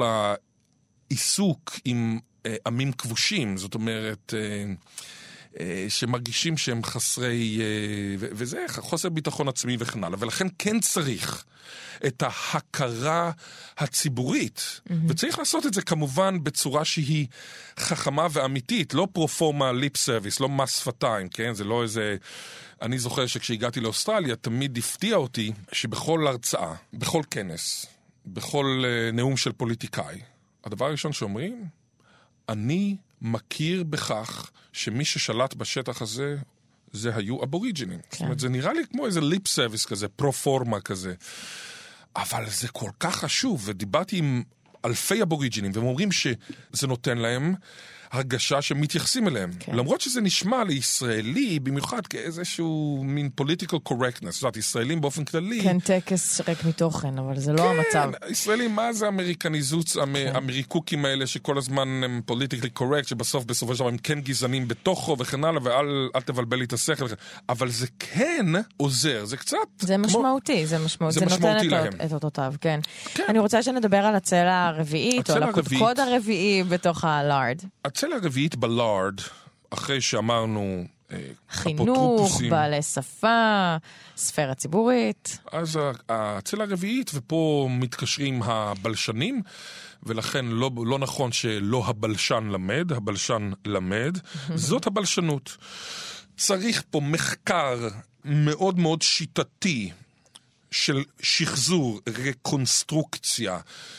העיסוק עם אה, עמים כבושים, זאת אומרת... אה, שמרגישים שהם חסרי, וזה חוסר ביטחון עצמי וכן הלאה, ולכן כן צריך את ההכרה הציבורית, mm-hmm. וצריך לעשות את זה כמובן בצורה שהיא חכמה ואמיתית, לא פרופורמה ליפ סרוויס, לא מס שפתיים, כן? זה לא איזה... אני זוכר שכשהגעתי לאוסטרליה, תמיד הפתיע אותי שבכל הרצאה, בכל כנס, בכל נאום של פוליטיקאי, הדבר הראשון שאומרים, אני מכיר בכך שמי ששלט בשטח הזה, זה היו אבוריג'ינים. כן. זאת אומרת, זה נראה לי כמו איזה ליפ סרוויס כזה, פרו-פורמה כזה. אבל זה כל כך חשוב, ודיברתי עם אלפי אבוריג'ינים, והם אומרים שזה נותן להם הרגשה שמתייחסים אליהם. כן. למרות שזה נשמע לישראלי, במיוחד כאיזשהו מין political correctness. זאת אומרת, ישראלים באופן כללי... כן, טקס ריק מתוכן, אבל זה לא כן, המצב. כן, ישראלים, מה זה האמריקניזות, כן. האמריקוקים האלה שכל הזמן הם politically correct, שבסוף, בסופו של דבר הם כן גזענים בתוכו וכן הלאה, ואל תבלבל לי את השכל. אבל זה כן עוזר, זה קצת... זה משמעותי, כמו... זה משמעותי. זה, זה משמעותי נותן להם. את, את אותותיו, כן. כן. אני רוצה שנדבר על הצלע הרביעית, או על הקודקוד הרביעי בתוך הלארד. הצלע הרביעית בלארד, אחרי שאמרנו חינוך, בעלי שפה, ספירה ציבורית. אז הצלע הרביעית, ופה מתקשרים הבלשנים, ולכן לא, לא נכון שלא הבלשן למד, הבלשן למד, זאת הבלשנות. צריך פה מחקר מאוד מאוד שיטתי של שחזור, רקונסטרוקציה.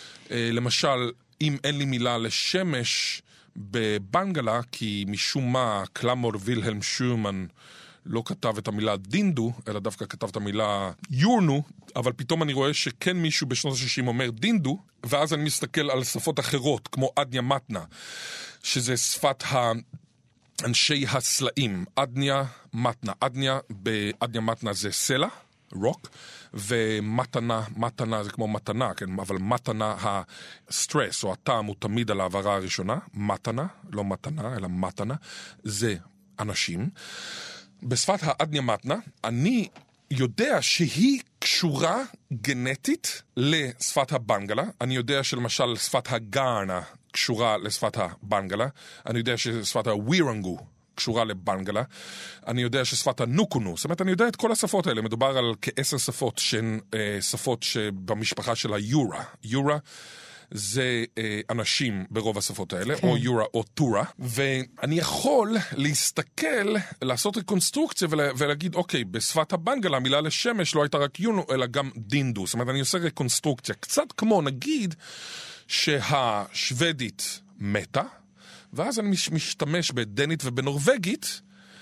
למשל, אם אין לי מילה לשמש בבנגלה, כי משום מה קלמור וילהלם שורמן לא כתב את המילה דינדו, אלא דווקא כתב את המילה יורנו, אבל פתאום אני רואה שכן מישהו בשנות ה-שישים אומר דינדו, ואז אני מסתכל על שפות אחרות, כמו אדניה מתנה, שזה שפת האנשי הסלעים. אדניה מתנה. אדניה, באדניה מתנה זה סלע, רוק, ומתנה, מתנה זה כמו מתנה, כן? אבל מתנה, הסטרס או הטעם הוא תמיד על העברה הראשונה, מתנה, לא מתנה, אלא מתנה, זה אנשים. בשפת האדניה מתנה, אני יודע שהיא קשורה גנטית לשפת הבנגלה, אני יודע שלמשל שפת הגארנה קשורה לשפת הבנגלה, אני יודע ששפת הווירנגו קשורה לבנגלה. אני יודע ששפת הנוקונו, זאת אומרת, אני יודע את כל השפות האלה, מדובר על כעשר שפות שהן אה, שפות שבמשפחה של היורה. יורה זה אה, אנשים ברוב השפות האלה, כן. או יורה או טורה, ואני יכול להסתכל, לעשות רקונסטרוקציה ולה, ולהגיד, אוקיי, בשפת הבנגלה המילה לשמש לא הייתה רק יונו, אלא גם דינדו. זאת אומרת, אני עושה רקונסטרוקציה, קצת כמו נגיד שהשוודית מתה, ואז אני משתמש בדנית ובנורווגית,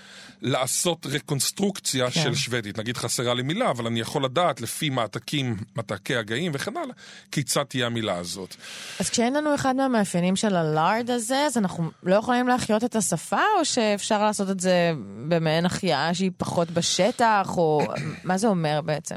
לעשות רקונסטרוקציה כן. של שוודית. נגיד חסרה לי מילה, אבל אני יכול לדעת לפי מעתקים, מעתקי הגאים וכן הלאה, כיצד תהיה המילה הזאת. אז כשאין לנו אחד מהמאפיינים של הלארד הזה, אז אנחנו לא יכולים להחיות את השפה, או שאפשר לעשות את זה במעין החייאה שהיא פחות בשטח, או מה זה אומר בעצם?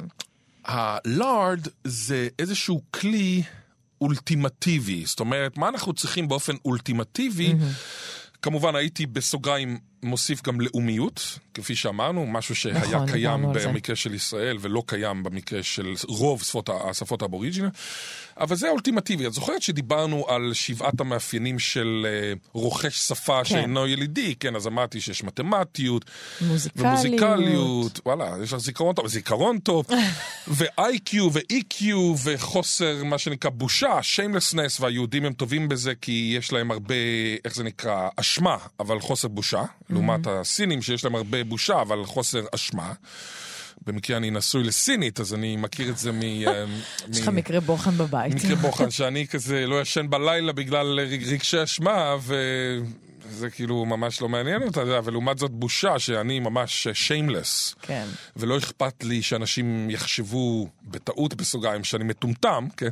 הלארד זה איזשהו כלי אולטימטיבי. זאת אומרת, מה אנחנו צריכים באופן אולטימטיבי? Mm-hmm. כמובן, הייתי בסוגריים מוסיף גם לאומיות, כפי שאמרנו, משהו שהיה נכון, קיים במקרה של ישראל, ולא קיים במקרה של רוב שפות, השפות האבוריג'ינל, אבל זה האולטימטיבי. את זוכרת שדיברנו על שבעת המאפיינים של uh, רוכש שפה כן. שאינו ילידי, כן, אז אמרתי שיש מתמטיות, מוזיקליות, ומוזיקליות, וואלה, יש לך זיכרון טוב, זיכרון טוב, ו-איי קיו ו-אי קיו, וחוסר, מה שנקרא, בושה, shamelessness, והיהודים הם טובים בזה, כי יש להם הרבה, איך זה נקרא, אשמה, אבל חוסר בושה. לעומת הסינים שיש להם הרבה בושה, אבל חוסר אשמה. במקרה אני נשוי לסינית, אז אני מכיר את זה מ... יש לך מקרה בוחן בבית. מקרה בוחן, שאני כזה לא ישן בלילה בגלל רגשי אשמה, וזה כאילו ממש לא מעניין אותה, אבל לעומת זאת בושה שאני ממש shameless. כן. ולא אכפת לי שאנשים יחשבו בטעות בסוגריים שאני מטומטם, כן?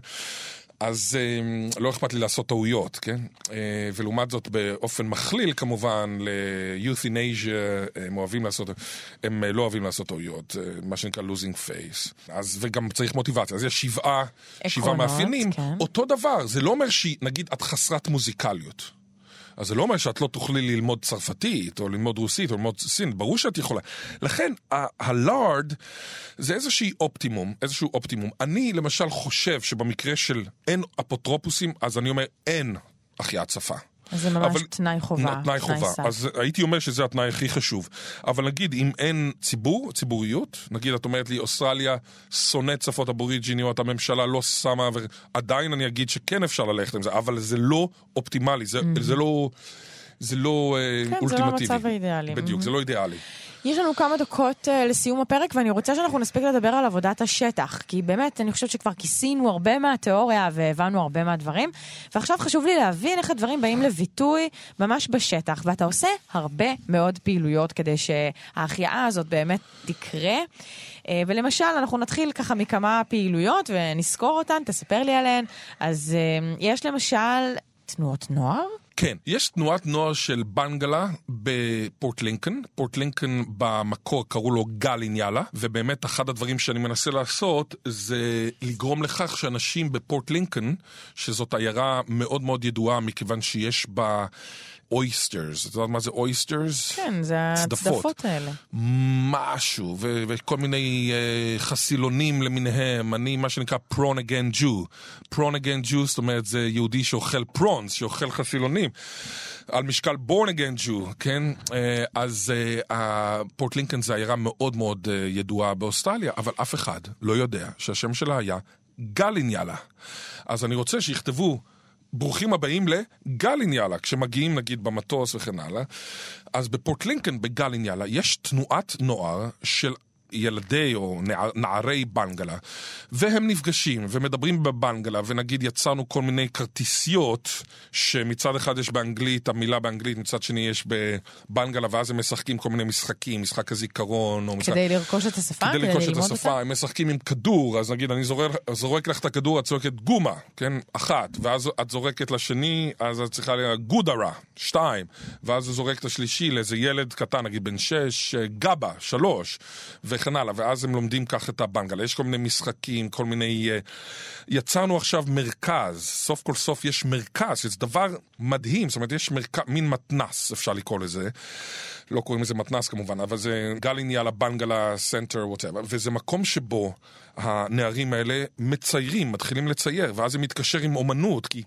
אז אה, לא אכפת לי לעשות טעויות, כן? אה, ולעומת זאת באופן מכליל כמובן, ל-Youth in Asia, הם אוהבים לעשות, הם לא אוהבים לעשות טעויות, מה שנקרא losing face. אז, וגם צריך מוטיבציה. אז יש שבעה, שבעה מאפיינים. כן. אותו דבר, זה לא אומר שנגיד את חסרת מוזיקליות. אז זה לא אומר שאת לא תוכלי ללמוד צרפתית, או ללמוד רוסית, או ללמוד סינית, ברור שאת יכולה. לכן, הלארד זה איזושהי אופטימום, איזשהו אופטימום. אני למשל חושב שבמקרה של אין אפוטרופוסים, אז אני אומר אין החייאת שפה. אז זה ממש אבל, תנאי חובה. תנאי חובה. סף. אז הייתי אומר שזה התנאי הכי חשוב. אבל נגיד, אם אין ציבור, ציבוריות, נגיד, את אומרת לי, אוסטרליה שונאת שפות אבוריג'יניות, הממשלה לא שמה, ועדיין אני אגיד שכן אפשר ללכת עם זה, אבל זה לא אופטימלי, זה, mm-hmm. זה לא, זה לא כן, אולטימטיבי. זה לא המצב האידיאלי. בדיוק, mm-hmm. זה לא אידיאלי. יש לנו כמה דקות uh, לסיום הפרק, ואני רוצה שאנחנו נספיק לדבר על עבודת השטח, כי באמת אני חושבת שכבר כיסינו הרבה מהתיאוריה והבנו הרבה מהדברים, ועכשיו חשוב לי להבין איך הדברים באים לביטוי ממש בשטח, ואתה עושה הרבה מאוד פעילויות כדי שההחייאה הזאת באמת תקרה, uh, ולמשל אנחנו נתחיל ככה מכמה פעילויות ונזכור אותן, תספר לי עליהן. אז uh, יש למשל תנועות נוער, כן, יש תנועת נוער של בנגלה בפורט לינקן. פורט לינקן במקור קראו לו גליניאלה, ובאמת אחד הדברים שאני מנסה לעשות זה לגרום לכך שאנשים בפורט לינקן, שזאת עיירה מאוד מאוד ידועה מכיוון שיש בה אויסטרס, אתה יודעת מה זה אויסטרס? כן, זה הצדפות האלה. משהו, ו- וכל מיני uh, חסילונים למיניהם, אני מה שנקרא prawn again Jew. prawn again Jew, זאת אומרת, זה יהודי שאוכל פרונס, שאוכל חסילונים, על משקל born again Jew, כן? Uh, אז פורט uh, לינקן זה עיירה מאוד מאוד uh, ידועה באוסטרליה, אבל אף אחד לא יודע שהשם שלה היה גליניאלה. אז אני רוצה שיכתבו ברוכים הבאים לגליניאלה, כשמגיעים נגיד במטוס וכן הלאה. אז בפורט לינקן בגליניאלה יש תנועת נוער של ילדי או נער, נערי בנגלה, והם נפגשים ומדברים בבנגלה, ונגיד יצרנו כל מיני כרטיסיות, שמצד אחד יש באנגלית, המילה באנגלית, מצד שני יש בבנגלה, ואז הם משחקים כל מיני משחקים, משחק הזיכרון, או כדי משחק... לרכוש את השפה, כדי, כדי לרכוש את השפה, אותה? הם משחקים עם כדור, אז נגיד אני זורק, זורק לך את הכדור, את זורקת גומה, כן, אחת, ואז את זורקת לשני, אז את צריכה לה גודרה, שתיים, ואז זורקת השלישי לאיזה ילד קטן, נגיד בן שש, גבה, שלוש, וכן הלאה, ואז הם לומדים כך את הבנגלה. יש כל מיני משחקים, כל מיני... יצרנו עכשיו מרכז, סוף כל סוף יש מרכז, זה דבר מדהים, זאת אומרת, יש מרכז, מין מתנס, אפשר לקרוא לזה. לא קוראים לזה מתנס כמובן, אבל זה גליניאלה, בנגלה, סנטר, whatever, וזה מקום שבו הנערים האלה מציירים, מתחילים לצייר, ואז הם מתקשר עם אומנות, כי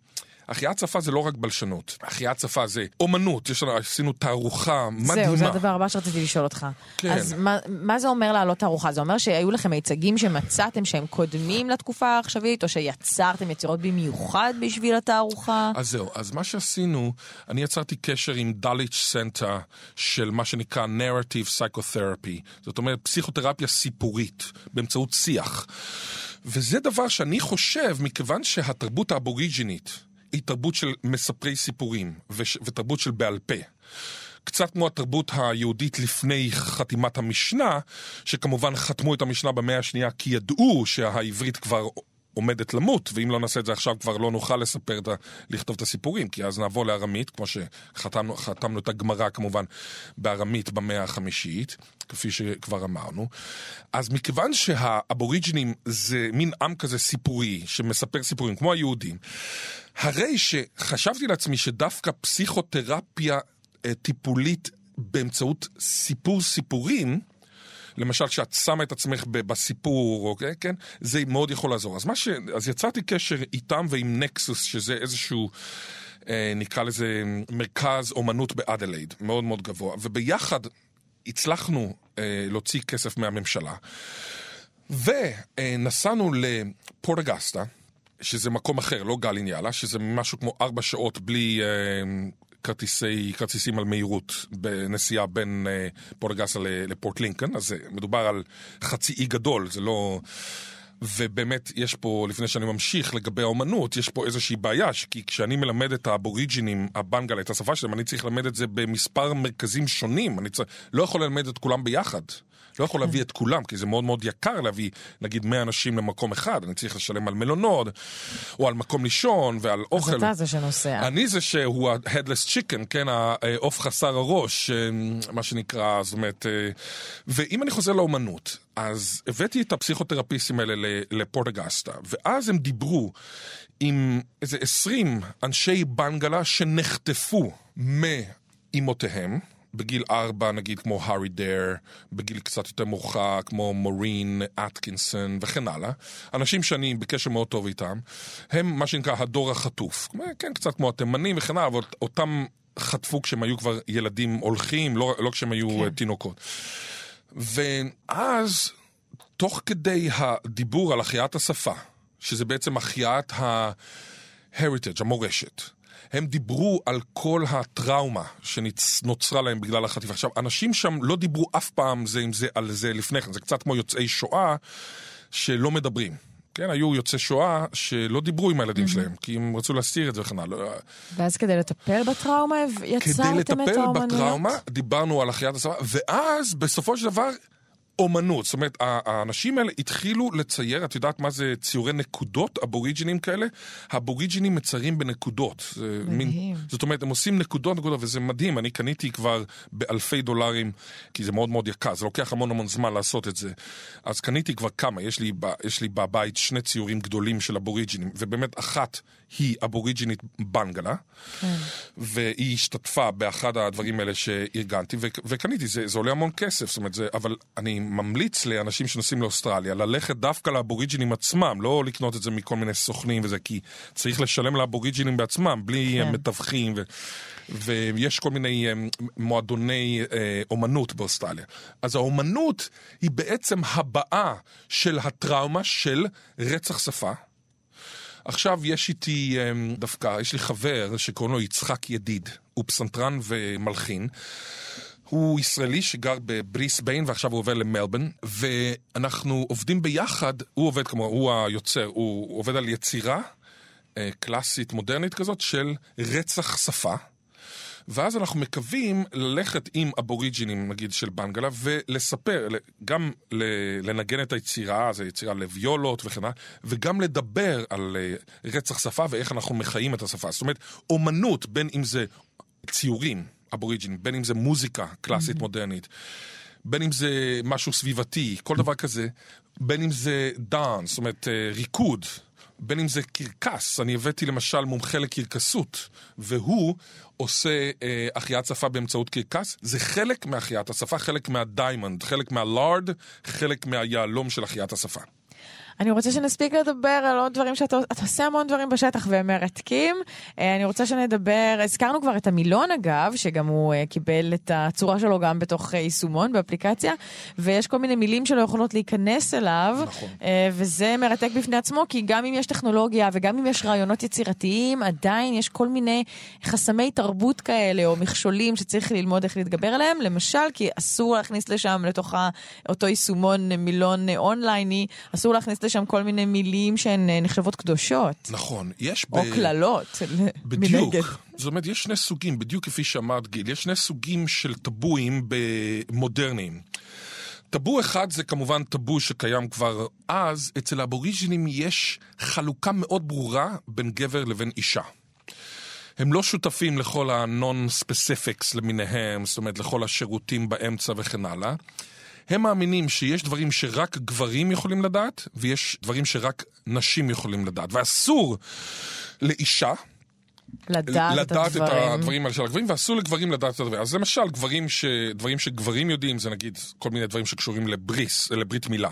החייאת שפה זה לא רק בלשנות. החייאת שפה זה אומנות. יש לנו, עשינו תערוכה מדהימה. זהו, זה הדבר הבא שרציתי לשאול אותך. כן. אז מה, מה זה אומר לעלות תערוכה? זה אומר שהיו לכם מיצגים שמצאתם שהם קודמים לתקופה העכשווית, או שיצרתם יצירות במיוחד בשביל התערוכה? אז זהו, אז מה שעשינו, אני יצרתי קשר עם דליץ' סנטר של מה שנקרא Narrative Psychotherapy. זאת אומרת, פסיכותרפיה סיפורית, באמצעות שיח. וזה דבר שאני חושב, מכיוון שהתרבות האבוריג'ינית היא תרבות של מספרי סיפורים וש... ותרבות של בעל פה. קצת כמו התרבות היהודית לפני חתימת המשנה, שכמובן חתמו את המשנה במאה השנייה כי ידעו שהעברית כבר עומדת למות, ואם לא נעשה את זה עכשיו כבר לא נוכל לספר, את ה... לכתוב את הסיפורים, כי אז נעבור לארמית, כמו שחתמנו חתמנו את הגמרא כמובן בארמית במאה החמישית, כפי שכבר אמרנו. אז מכיוון שהאבוריג'ינים זה מין עם כזה סיפורי, שמספר סיפורים, כמו היהודים, הרי שחשבתי לעצמי שדווקא פסיכותרפיה טיפולית באמצעות סיפור סיפורים, למשל, כשאת שמה את עצמך בסיפור, אוקיי, כן? זה מאוד יכול לעזור. אז מה ש... אז יצרתי קשר איתם ועם נקסוס, שזה איזשהו, אה, נקרא לזה, מרכז אומנות באדלייד, מאוד מאוד גבוה. וביחד הצלחנו אה, להוציא כסף מהממשלה. ונסענו לפורטגסטה, שזה מקום אחר, לא גליניאלה, שזה משהו כמו ארבע שעות בלי... אה, כרטיסי, כרטיסים על מהירות בנסיעה בין uh, פורטגסטה לפורט לינקולן, אז מדובר על חצי אי גדול, זה לא... ובאמת יש פה, לפני שאני ממשיך לגבי האומנות, יש פה איזושהי בעיה, כי כשאני מלמד את האבוריג'ינים, הבנגלה, את השפה שלהם, אני צריך ללמד את זה במספר מרכזים שונים, אני צריך, לא יכול ללמד את כולם ביחד. לא יכול להביא את כולם, כי זה מאוד מאוד יקר להביא, נגיד, מאה אנשים למקום אחד. אני צריך לשלם על מלונות, או על מקום לישון, ועל אוכל. אז אתה זה שנוסע. אני זה שהוא ה-headless chicken, כן, העוף חסר הראש, מה שנקרא, זאת אומרת, ואם אני חוזר לאומנות, אז הבאתי את הפסיכותרפיסטים האלה לפורטגסטה, ואז הם דיברו עם איזה עשרים אנשי בנגלה שנחטפו מאימותיהם, בגיל ארבע, נגיד, כמו הארי דר, בגיל קצת יותר מורחק, כמו מורין אטקינסון, וכן הלאה. אנשים שאני בקשר מאוד טוב איתם, הם מה שנקרא הדור החטוף. כן, קצת כמו התימנים וכן הלאה, אבל אותם חטפו כשהם היו כבר ילדים הולכים, לא, לא כשהם היו כן. תינוקות. ואז, תוך כדי הדיבור על החייאת השפה, שזה בעצם החייאת ה-heritage, המורשת, הם דיברו על כל הטראומה שנוצרה להם בגלל החטיפה. עכשיו, אנשים שם לא דיברו אף פעם זה עם זה על זה לפני כן. זה קצת כמו יוצאי שואה שלא מדברים. כן, היו יוצאי שואה שלא דיברו עם הילדים שלהם, כי הם רצו להסתיר את זה וכן הלאה. ואז כדי לטפל בטראומה, יצרתם את האומנויות? כדי לטפל בטראומה, דיברנו על החייאת השפה, ואז בסופו של דבר... אומנות, זאת אומרת, האנשים האלה התחילו לצייר, את יודעת מה זה ציורי נקודות, אבוריג'ינים כאלה? האבוריג'ינים מציירים בנקודות. מדהים. זאת אומרת, הם עושים נקודות, נקודות, וזה מדהים. אני קניתי כבר באלפי דולרים, כי זה מאוד מאוד יקר, זה לוקח המון המון זמן לעשות את זה. אז קניתי כבר כמה, יש לי, יש לי בבית שני ציורים גדולים של אבוריג'ינים, ובאמת אחת היא אבוריג'ינית בנגלה, כן. והיא השתתפה באחד הדברים האלה שארגנתי, וקניתי, זה, זה עולה המון כסף, זאת אומרת, זה, אבל אני ממליץ לאנשים שנוסעים לאוסטרליה, ללכת דווקא לאבוריג'ינים עצמם, לא לקנות את זה מכל מיני סוכנים וזה, כי צריך לשלם לאבוריג'ינים בעצמם, בלי כן. מתווכים, ו, ויש כל מיני מועדוני אומנות באוסטרליה. אז האומנות היא בעצם הבאה של הטראומה של רצח שפה, עכשיו יש איתי דווקא, יש לי חבר שקוראים לו יצחק ידיד, הוא פסנתרן ומלחין, הוא ישראלי שגר בבריסביין ועכשיו הוא עובר למלבורן, ואנחנו עובדים ביחד, הוא עובד כמו, הוא היוצר, הוא עובד על יצירה קלאסית מודרנית כזאת של רצח שפה, ואז אנחנו מקווים ללכת עם אבוריג'ינים, נגיד, של בנגלה, ולספר, גם לנגן את היצירה, זו יצירה לוויולות וכן הלאה, וגם לדבר על רצח שפה ואיך אנחנו מחיים את השפה. זאת אומרת, אומנות, בין אם זה ציורים, אבוריג'ינים, בין אם זה מוזיקה קלאסית mm-hmm. מודרנית, בין אם זה משהו סביבתי, כל דבר כזה, בין אם זה דאנס, זאת אומרת, ריקוד, בין אם זה קרקס, אני הבאתי למשל מומחה לקרקסות, והוא עושה אה, החייאת שפה באמצעות קרקס, זה חלק מהחייאת השפה, חלק מהדיימונד, חלק מהלארד, חלק מהיעלום של החייאת השפה. אני רוצה שנספיק לדבר על עוד דברים שאתה אתה עושה המון דברים בשטח והם מרתקים. אני רוצה שנדבר, הזכרנו כבר את המילון אגב, שגם הוא קיבל את הצורה שלו גם בתוך יישומון באפליקציה, ויש כל מיני מילים שלא יכולות להיכנס אליו, נכון. וזה מרתק בפני עצמו, כי גם אם יש טכנולוגיה וגם אם יש רעיונות יצירתיים, עדיין יש כל מיני חסמי תרבות כאלה או מכשולים שצריך ללמוד איך להתגבר עליהם, למשל כי אסור להכניס לשם לתוך אותו יישומון מילון אונלייני, אסור להכניס לשם כל מיני מילים שהן נחשבות קדושות. נכון, יש ב... או כללות. בדיוק. זאת אומרת, יש שני סוגים, בדיוק כפי שאמרת גיל, יש שני סוגים של טבואים במודרניים. טבו אחד זה כמובן טבו שקיים כבר אז, אצל האבוריג'ינים יש חלוקה מאוד ברורה בין גבר לבין אישה. הם לא שותפים לכל ה-non-specifics למיניהם, זאת אומרת, לכל השירותים באמצע וכן הלאה. הם מאמינים שיש דברים שרק גברים יכולים לדעת, ויש דברים שרק נשים יכולים לדעת. ואסור לאישה לדעת, לדעת את, את הדברים. הדברים האלה של הגברים, ואסור לגברים לדעת את הדברים. אז למשל, גברים ש... דברים שגברים יודעים, זה נגיד כל מיני דברים שקשורים לבריס, לברית מילה.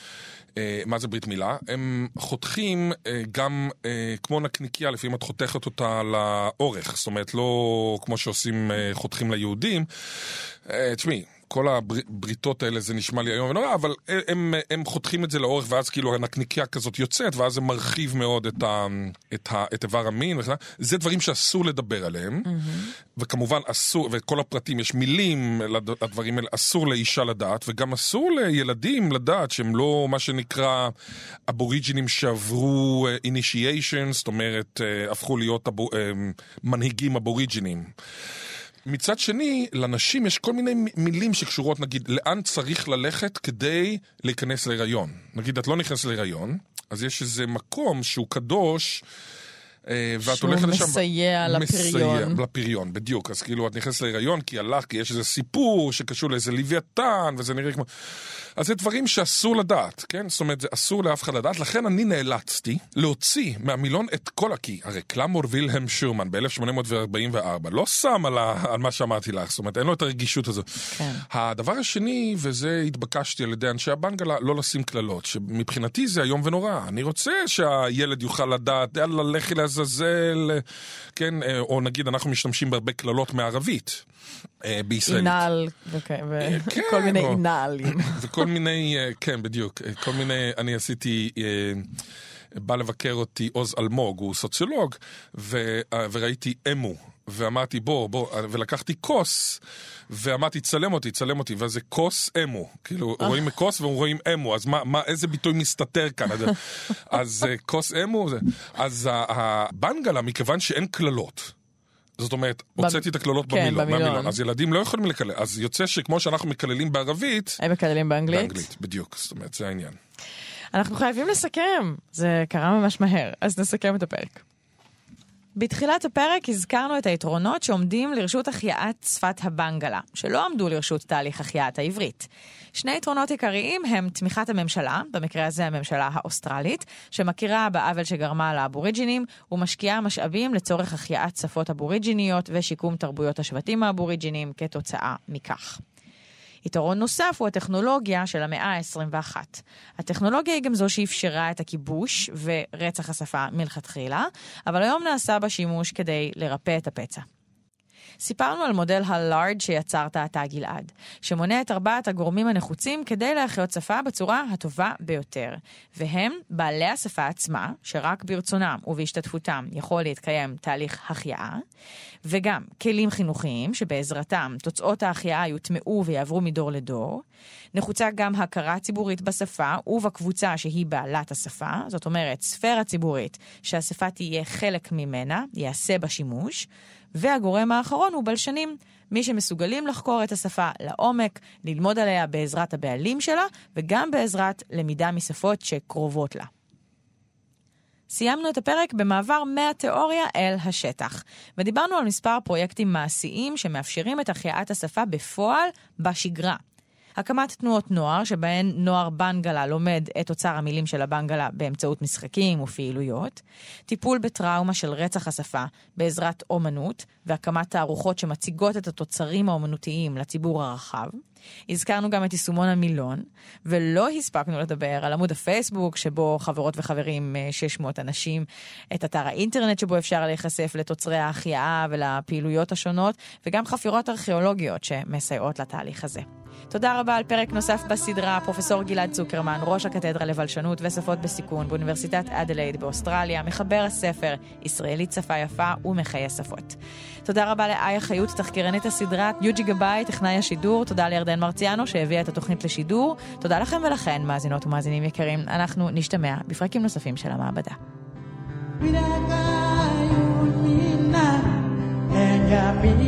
מה זה ברית מילה? הם חותכים גם כמו נקניקיה, לפעמים את חותכת אותה לאורך, זאת אומרת לא כמו שעושים חותכים ליהודים. תשמעי, כל הבריתות האלה זה נשמע לי היום ונורא, אבל הם, הם חותכים את זה לאורך, ואז כאילו הנקניקיה כזאת יוצאת, ואז זה מרחיב מאוד את, ה, את, ה, את איבר המין. זה דברים שאסור לדבר עליהם, mm-hmm. וכמובן אסור, וכל הפרטים, יש מילים לדברים האלה, אסור לאישה לדעת, וגם אסור לילדים לדעת שהם לא מה שנקרא אבוריג'ינים שעברו initiation, זאת אומרת, הפכו להיות אבו, מנהיגים אבוריג'ינים. מצד שני, לנשים יש כל מיני מילים שקשורות, נגיד, לאן צריך ללכת כדי להיכנס להיריון. נגיד, את לא נכנס להיריון, אז יש איזה מקום שהוא קדוש, ואת הולכת לשם... שהוא מסייע לפריון. מסייע לפריון, בדיוק. אז כאילו, את נכנס להיריון, כי הלך, כי יש איזה סיפור שקשור לאיזה לוויתן, וזה נראה כמו... אז זה דברים שאסור לדעת, כן? זאת אומרת, זה אסור לאף אחד לדעת, לכן אני נאלצתי להוציא מהמילון את כל הקי. הרי קלמור וילהם שורמן ב-אלף שמונה מאות ארבעים וארבע לא שם על, ה... על מה שאמרתי לך, זאת אומרת, אין לו את הרגישות הזו. כן. הדבר השני, וזה התבקשתי על ידי אנשי הבנגלה, לא לשים כללות, שמבחינתי זה היום ונורא. אני רוצה שהילד יוכל לדעת, יאללה, לכי לעזאזל, כן? או נגיד, אנחנו משתמשים בהרבה כללות מערבית. בישראלית. אינל, וכל מיני אינלים. וכל מיני, כן, בדיוק, כל מיני, אני עשיתי, בא לבקר אותי עוז אלמוג, הוא סוציולוג, וראיתי אמו, ואמרתי בוא, בוא, ולקחתי כוס, ואמרתי צלם אותי, צלם אותי, ואז זה כוס אמו, כאילו רואים כוס ורואים אמו, אז מה, איזה ביטוי מסתתר כאן? אז כוס אמו, אז הבנגלה, מכיוון שאין כללות, זאת אומרת, הוצאתי את הכללות במילון, אז ילדים לא יכולים לקלל, אז יוצא שכמו שאנחנו מקללים בערבית, הם מקללים באנגלית? באנגלית, בדיוק, זאת אומרת, זה העניין. אנחנו חייבים לסכם, זה קרה ממש מהר, אז נסכם את הפרק. בתחילת הפרק הזכרנו את היתרונות שעומדים לרשות החייאת שפת הבנגלה, שלא עמדו לרשות תהליך החייאת העברית. שני יתרונות עיקריים הם תמיכת הממשלה, במקרה הזה הממשלה האוסטרלית, שמכירה בעוול שגרמה לאבוריג'ינים, ומשקיעה משאבים לצורך החייאת שפות אבוריג'יניות ושיקום תרבויות השבטים האבוריג'ינים כתוצאה מכך. יתרון נוסף הוא הטכנולוגיה של המאה ה-עשרים ואחת. הטכנולוגיה היא גם זו שאפשרה את הכיבוש ורצח השפה מלכתחילה, אבל היום נעשה בה שימוש כדי לרפא את הפצע. סיפרנו על מודל הלארד שיצרת אתה גלעד, שמונה את ארבעת הגורמים הנחוצים כדי להחיות שפה בצורה הטובה ביותר. והם בעלי השפה עצמה, שרק ברצונם ובהשתתפותם יכול להתקיים תהליך החייאה, וגם כלים חינוכיים שבעזרתם תוצאות ההחייאה יוטמעו ויעברו מדור לדור. נחוצה גם הכרה ציבורית בשפה ובקבוצה שהיא בעלת השפה, זאת אומרת ספירה ציבורית שהשפה תהיה חלק ממנה, יעשה בה שימוש, והגורם האחרון הוא בלשנים, מי שמסוגלים לחקור את השפה לעומק, ללמוד עליה בעזרת הבעלים שלה, וגם בעזרת למידה משפות שקרובות לה. סיימנו את הפרק במעבר מהתיאוריה אל השטח, ודיברנו על מספר פרויקטים מעשיים שמאפשרים את החייאת השפה בפועל בשגרה. הקמת תנועות נוער, שבהן נוער בנגלה לומד את אוצר המילים של הבנגלה באמצעות משחקים ופעילויות, טיפול בטראומה של רצח השפה בעזרת אומנות, והקמת תערוכות שמציגות את התוצרים האומנותיים לציבור הרחב. הזכרנו גם את יישומון המילון, ולא הספקנו לדבר על עמוד הפייסבוק, שבו חברות וחברים שש מאות אנשים, את אתר האינטרנט שבו אפשר להיחשף לתוצרי ההחייאה ולפעילויות השונות, וגם חפירות ארכיאולוגיות שמסייעות לתהליך הזה. תודה רבה על פרק נוסף בסדרה, פרופסור גלעד צוקרמן, ראש הקתדרה לבלשנות ושפות בסיכון באוניברסיטת אדלייד באוסטרליה, מחבר הספר ישראלית שפה יפה ומחיי שפות. תודה רבה לאיה חיות, תחקירנית הסדרה, יוג'י גבאי, טכנאי השידור, תודה לירדן מרציאנו שהביאה את התוכנית לשידור, תודה לכם ולכן, מאזינות ומאזינים יקרים, אנחנו נשתמע בפרקים נוספים של המעבדה. Enggak